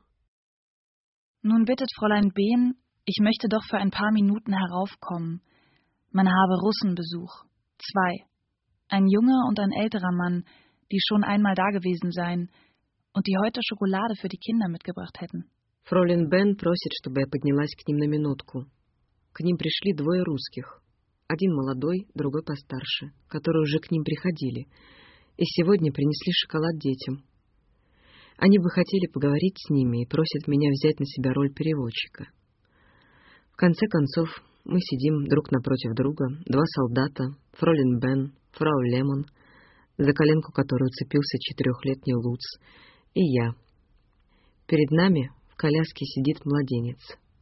Nun bittet Fräulein Behn, ich möchte doch für ein paar Minuten heraufkommen. Man habe Russenbesuch. Zwei. Ein junger und ein älterer Mann, die schon einmal dagewesen seien und die heute Schokolade für die Kinder mitgebracht hätten. Фройлен Бен просит, чтобы я поднялась к ним на минутку. К ним пришли двое русских. Один молодой, другой постарше, которые уже к ним приходили, и сегодня принесли шоколад детям. Они бы хотели поговорить с ними и просят меня взять на себя роль переводчика. В конце концов, мы сидим друг напротив друга, два солдата, фройлен Бен, фрау Лемон, за коленку которой уцепился четырехлетний Луц, и я. Перед нами в коляске сидит младенец.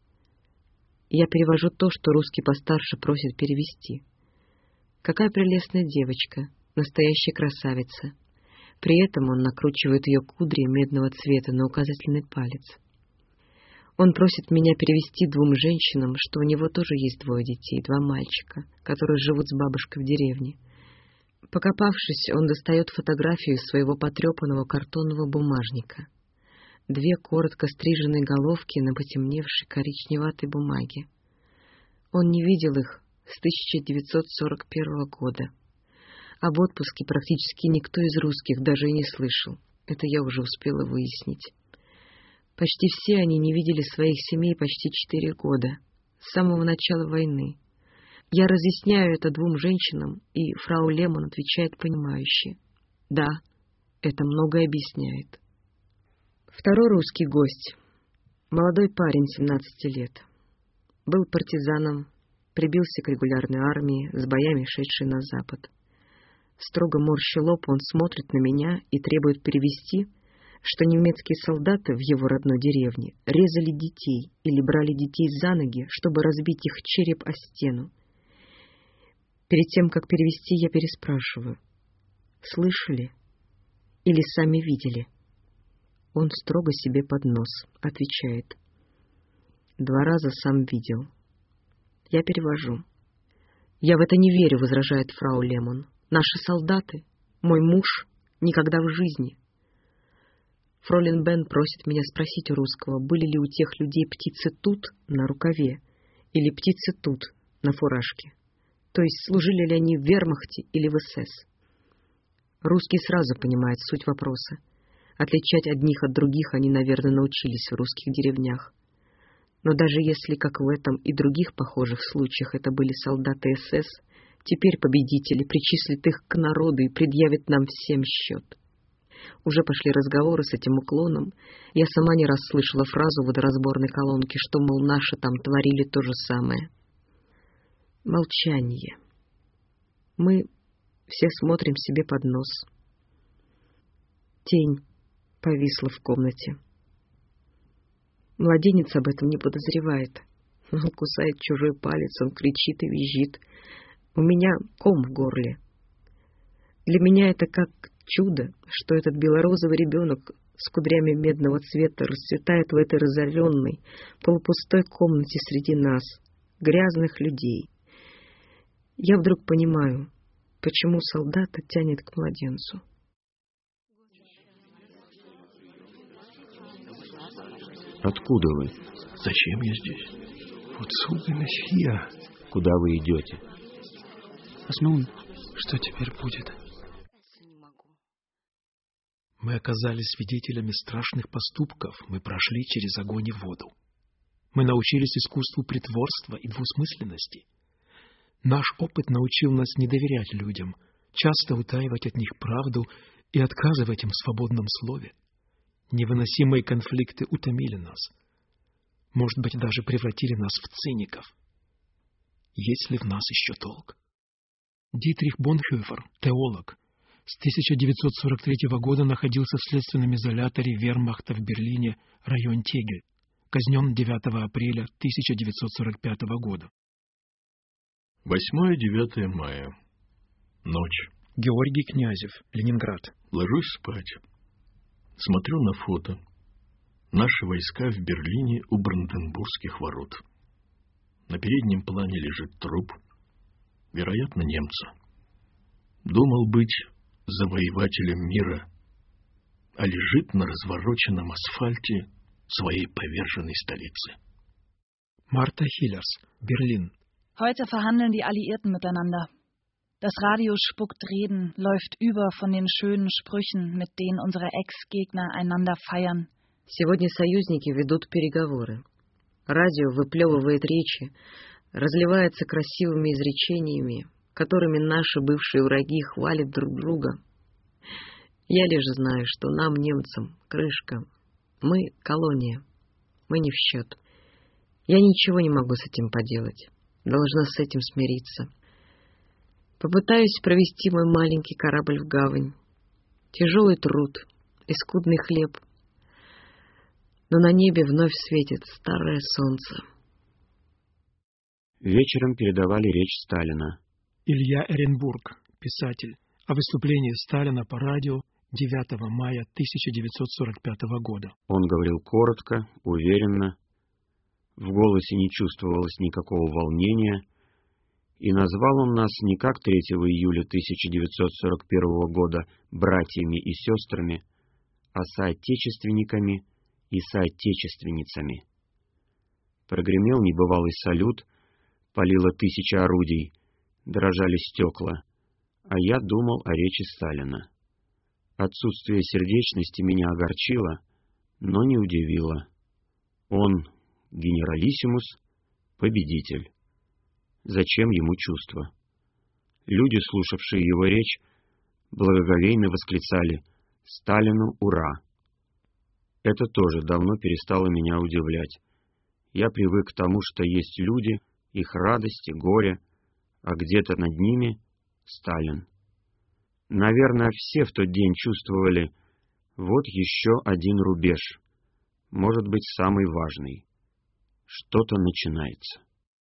Я перевожу то, что русский постарше просит перевести. Какая прелестная девочка, настоящая красавица. При этом он накручивает ее кудри медного цвета на указательный палец. Он просит меня перевести двум женщинам, что у него тоже есть двое детей, два мальчика, которые живут с бабушкой в деревне. Покопавшись, он достает фотографию из своего потрепанного картонного бумажника. Две коротко стриженные головки на потемневшей коричневатой бумаге. Он не видел их с тысяча девятьсот сорок первого года. Об отпуске практически никто из русских даже и не слышал. Это я уже успела выяснить. Почти все они не видели своих семей почти четыре года, с самого начала войны. Я разъясняю это двум женщинам, и фрау Лемон отвечает понимающе. Да, это многое объясняет. Второй русский гость. Молодой парень, семнадцати лет. Был партизаном, прибился к регулярной армии, с боями шедшей на запад. Строго морща лоб, он смотрит на меня и требует перевести, что немецкие солдаты в его родной деревне резали детей или брали детей за ноги, чтобы разбить их череп о стену. Перед тем, как перевести, я переспрашиваю. Слышали? Или сами видели? Он строго себе под нос отвечает. Два раза сам видел. Я перевожу. Я в это не верю, возражает фрау Лемон. Наши солдаты, мой муж, никогда в жизни. Фройлен Бен просит меня спросить у русского, были ли у тех людей птицы тут на рукаве или птицы тут на фуражке. То есть служили ли они в вермахте или в эс эс. Русский сразу понимает суть вопроса. Отличать одних от других они, наверное, научились в русских деревнях. Но даже если, как в этом и других похожих случаях, это были солдаты эс эс, теперь победители причислят их к народу и предъявят нам всем счет. Уже пошли разговоры с этим уклоном. Я сама не раз слышала фразу в водоразборной колонке, что, мол, наши там творили то же самое. Молчание. Мы все смотрим себе под нос. Тень повисла в комнате. Младенец об этом не подозревает. Он кусает чужой палец, он кричит и визжит. У меня ком в горле. Для меня это как чудо, что этот белорозовый ребенок с кудрями медного цвета расцветает в этой разоренной, полупустой комнате среди нас, грязных людей. Я вдруг понимаю, почему солдата тянет к младенцу. Откуда вы? Зачем я здесь? Вот субина фия. Куда вы идете? Асмун, что теперь будет? Мы оказались свидетелями страшных поступков, мы прошли через огонь и воду. Мы научились искусству притворства и двусмысленности. Наш опыт научил нас не доверять людям, часто утаивать от них правду и отказывать им в свободном слове. Невыносимые конфликты утомили нас. Может быть, даже превратили нас в циников. Есть ли в нас еще толк? Дитрих Бонхёфер, теолог, с тысяча девятьсот сорок третьего года находился в следственном изоляторе вермахта в Берлине, район Тегель. Казнен девятого апреля тысяча девятьсот сорок пятого года. восьмое-девятое мая. Ночь. Георгий Князев, Ленинград. Ложусь спать. Смотрю на фото. Наши войска в Берлине у Бранденбургских ворот. На переднем плане лежит труп. Вероятно, немца. Думал быть завоевателем мира, а лежит на развороченном асфальте своей поверженной столицы. Марта Хиллерс, Берлин. Heute verhandeln die Alliierten miteinander. Das Radio spuckt Reden, läuft über von den schönen Sprüchen, mit denen unsere Ex-Gegner einander feiern. Сегодня союзники ведут переговоры. Радио выплевывает речи, разливается красивыми изречениями, которыми наши бывшие враги хвалят друг друга. Я лишь знаю, что нам, немцам, крышка. Мы — колония. Мы не в счет. Я ничего не могу с этим поделать. Должна с этим смириться. Попытаюсь провести мой маленький корабль в гавань. Тяжелый труд и скудный хлеб. Но на небе вновь светит старое солнце. Вечером передавали речь Сталина. Илья Эренбург, писатель, о выступлении Сталина по радио девятого мая тысяча девятьсот сорок пятого года. Он говорил коротко, уверенно. В голосе не чувствовалось никакого волнения, и назвал он нас не как третьего июля тысяча девятьсот сорок первого года братьями и сестрами, а соотечественниками и соотечественницами. Прогремел небывалый салют, палило тысяча орудий, дрожали стекла, а я думал о речи Сталина. Отсутствие сердечности меня огорчило, но не удивило. Он генералиссимус, победитель. Зачем ему чувства? Люди, слушавшие его речь, благоговейно восклицали «Сталину ура!». Это тоже давно перестало меня удивлять. Я привык к тому, что есть люди, их радости, горе, а где-то над ними Сталин. Наверное, все в тот день чувствовали, вот еще один рубеж, может быть, самый важный. Что-то начинается.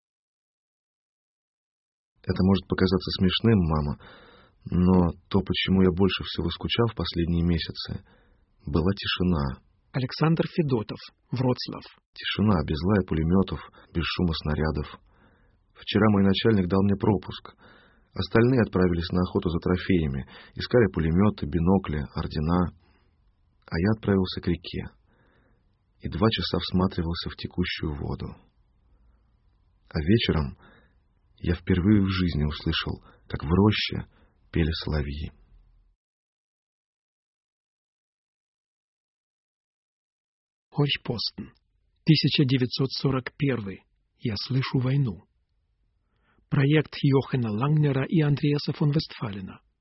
Это может показаться смешным, мама, но то, почему я больше всего скучал в последние месяцы, была тишина. Александр Федотов, Вроцлав. Тишина, без лая пулеметов, без шума снарядов. Вчера мой начальник дал мне пропуск. Остальные отправились на охоту за трофеями, искали пулеметы, бинокли, ордена. А я отправился к реке и два часа всматривался в текущую воду. А вечером я впервые в жизни услышал, как в роще пели соловьи. Хорьпостен, тысяча девятьсот сорок первый. Я слышу войну. Проект Йохана Лангнера и Андреаса фон Вестфалена.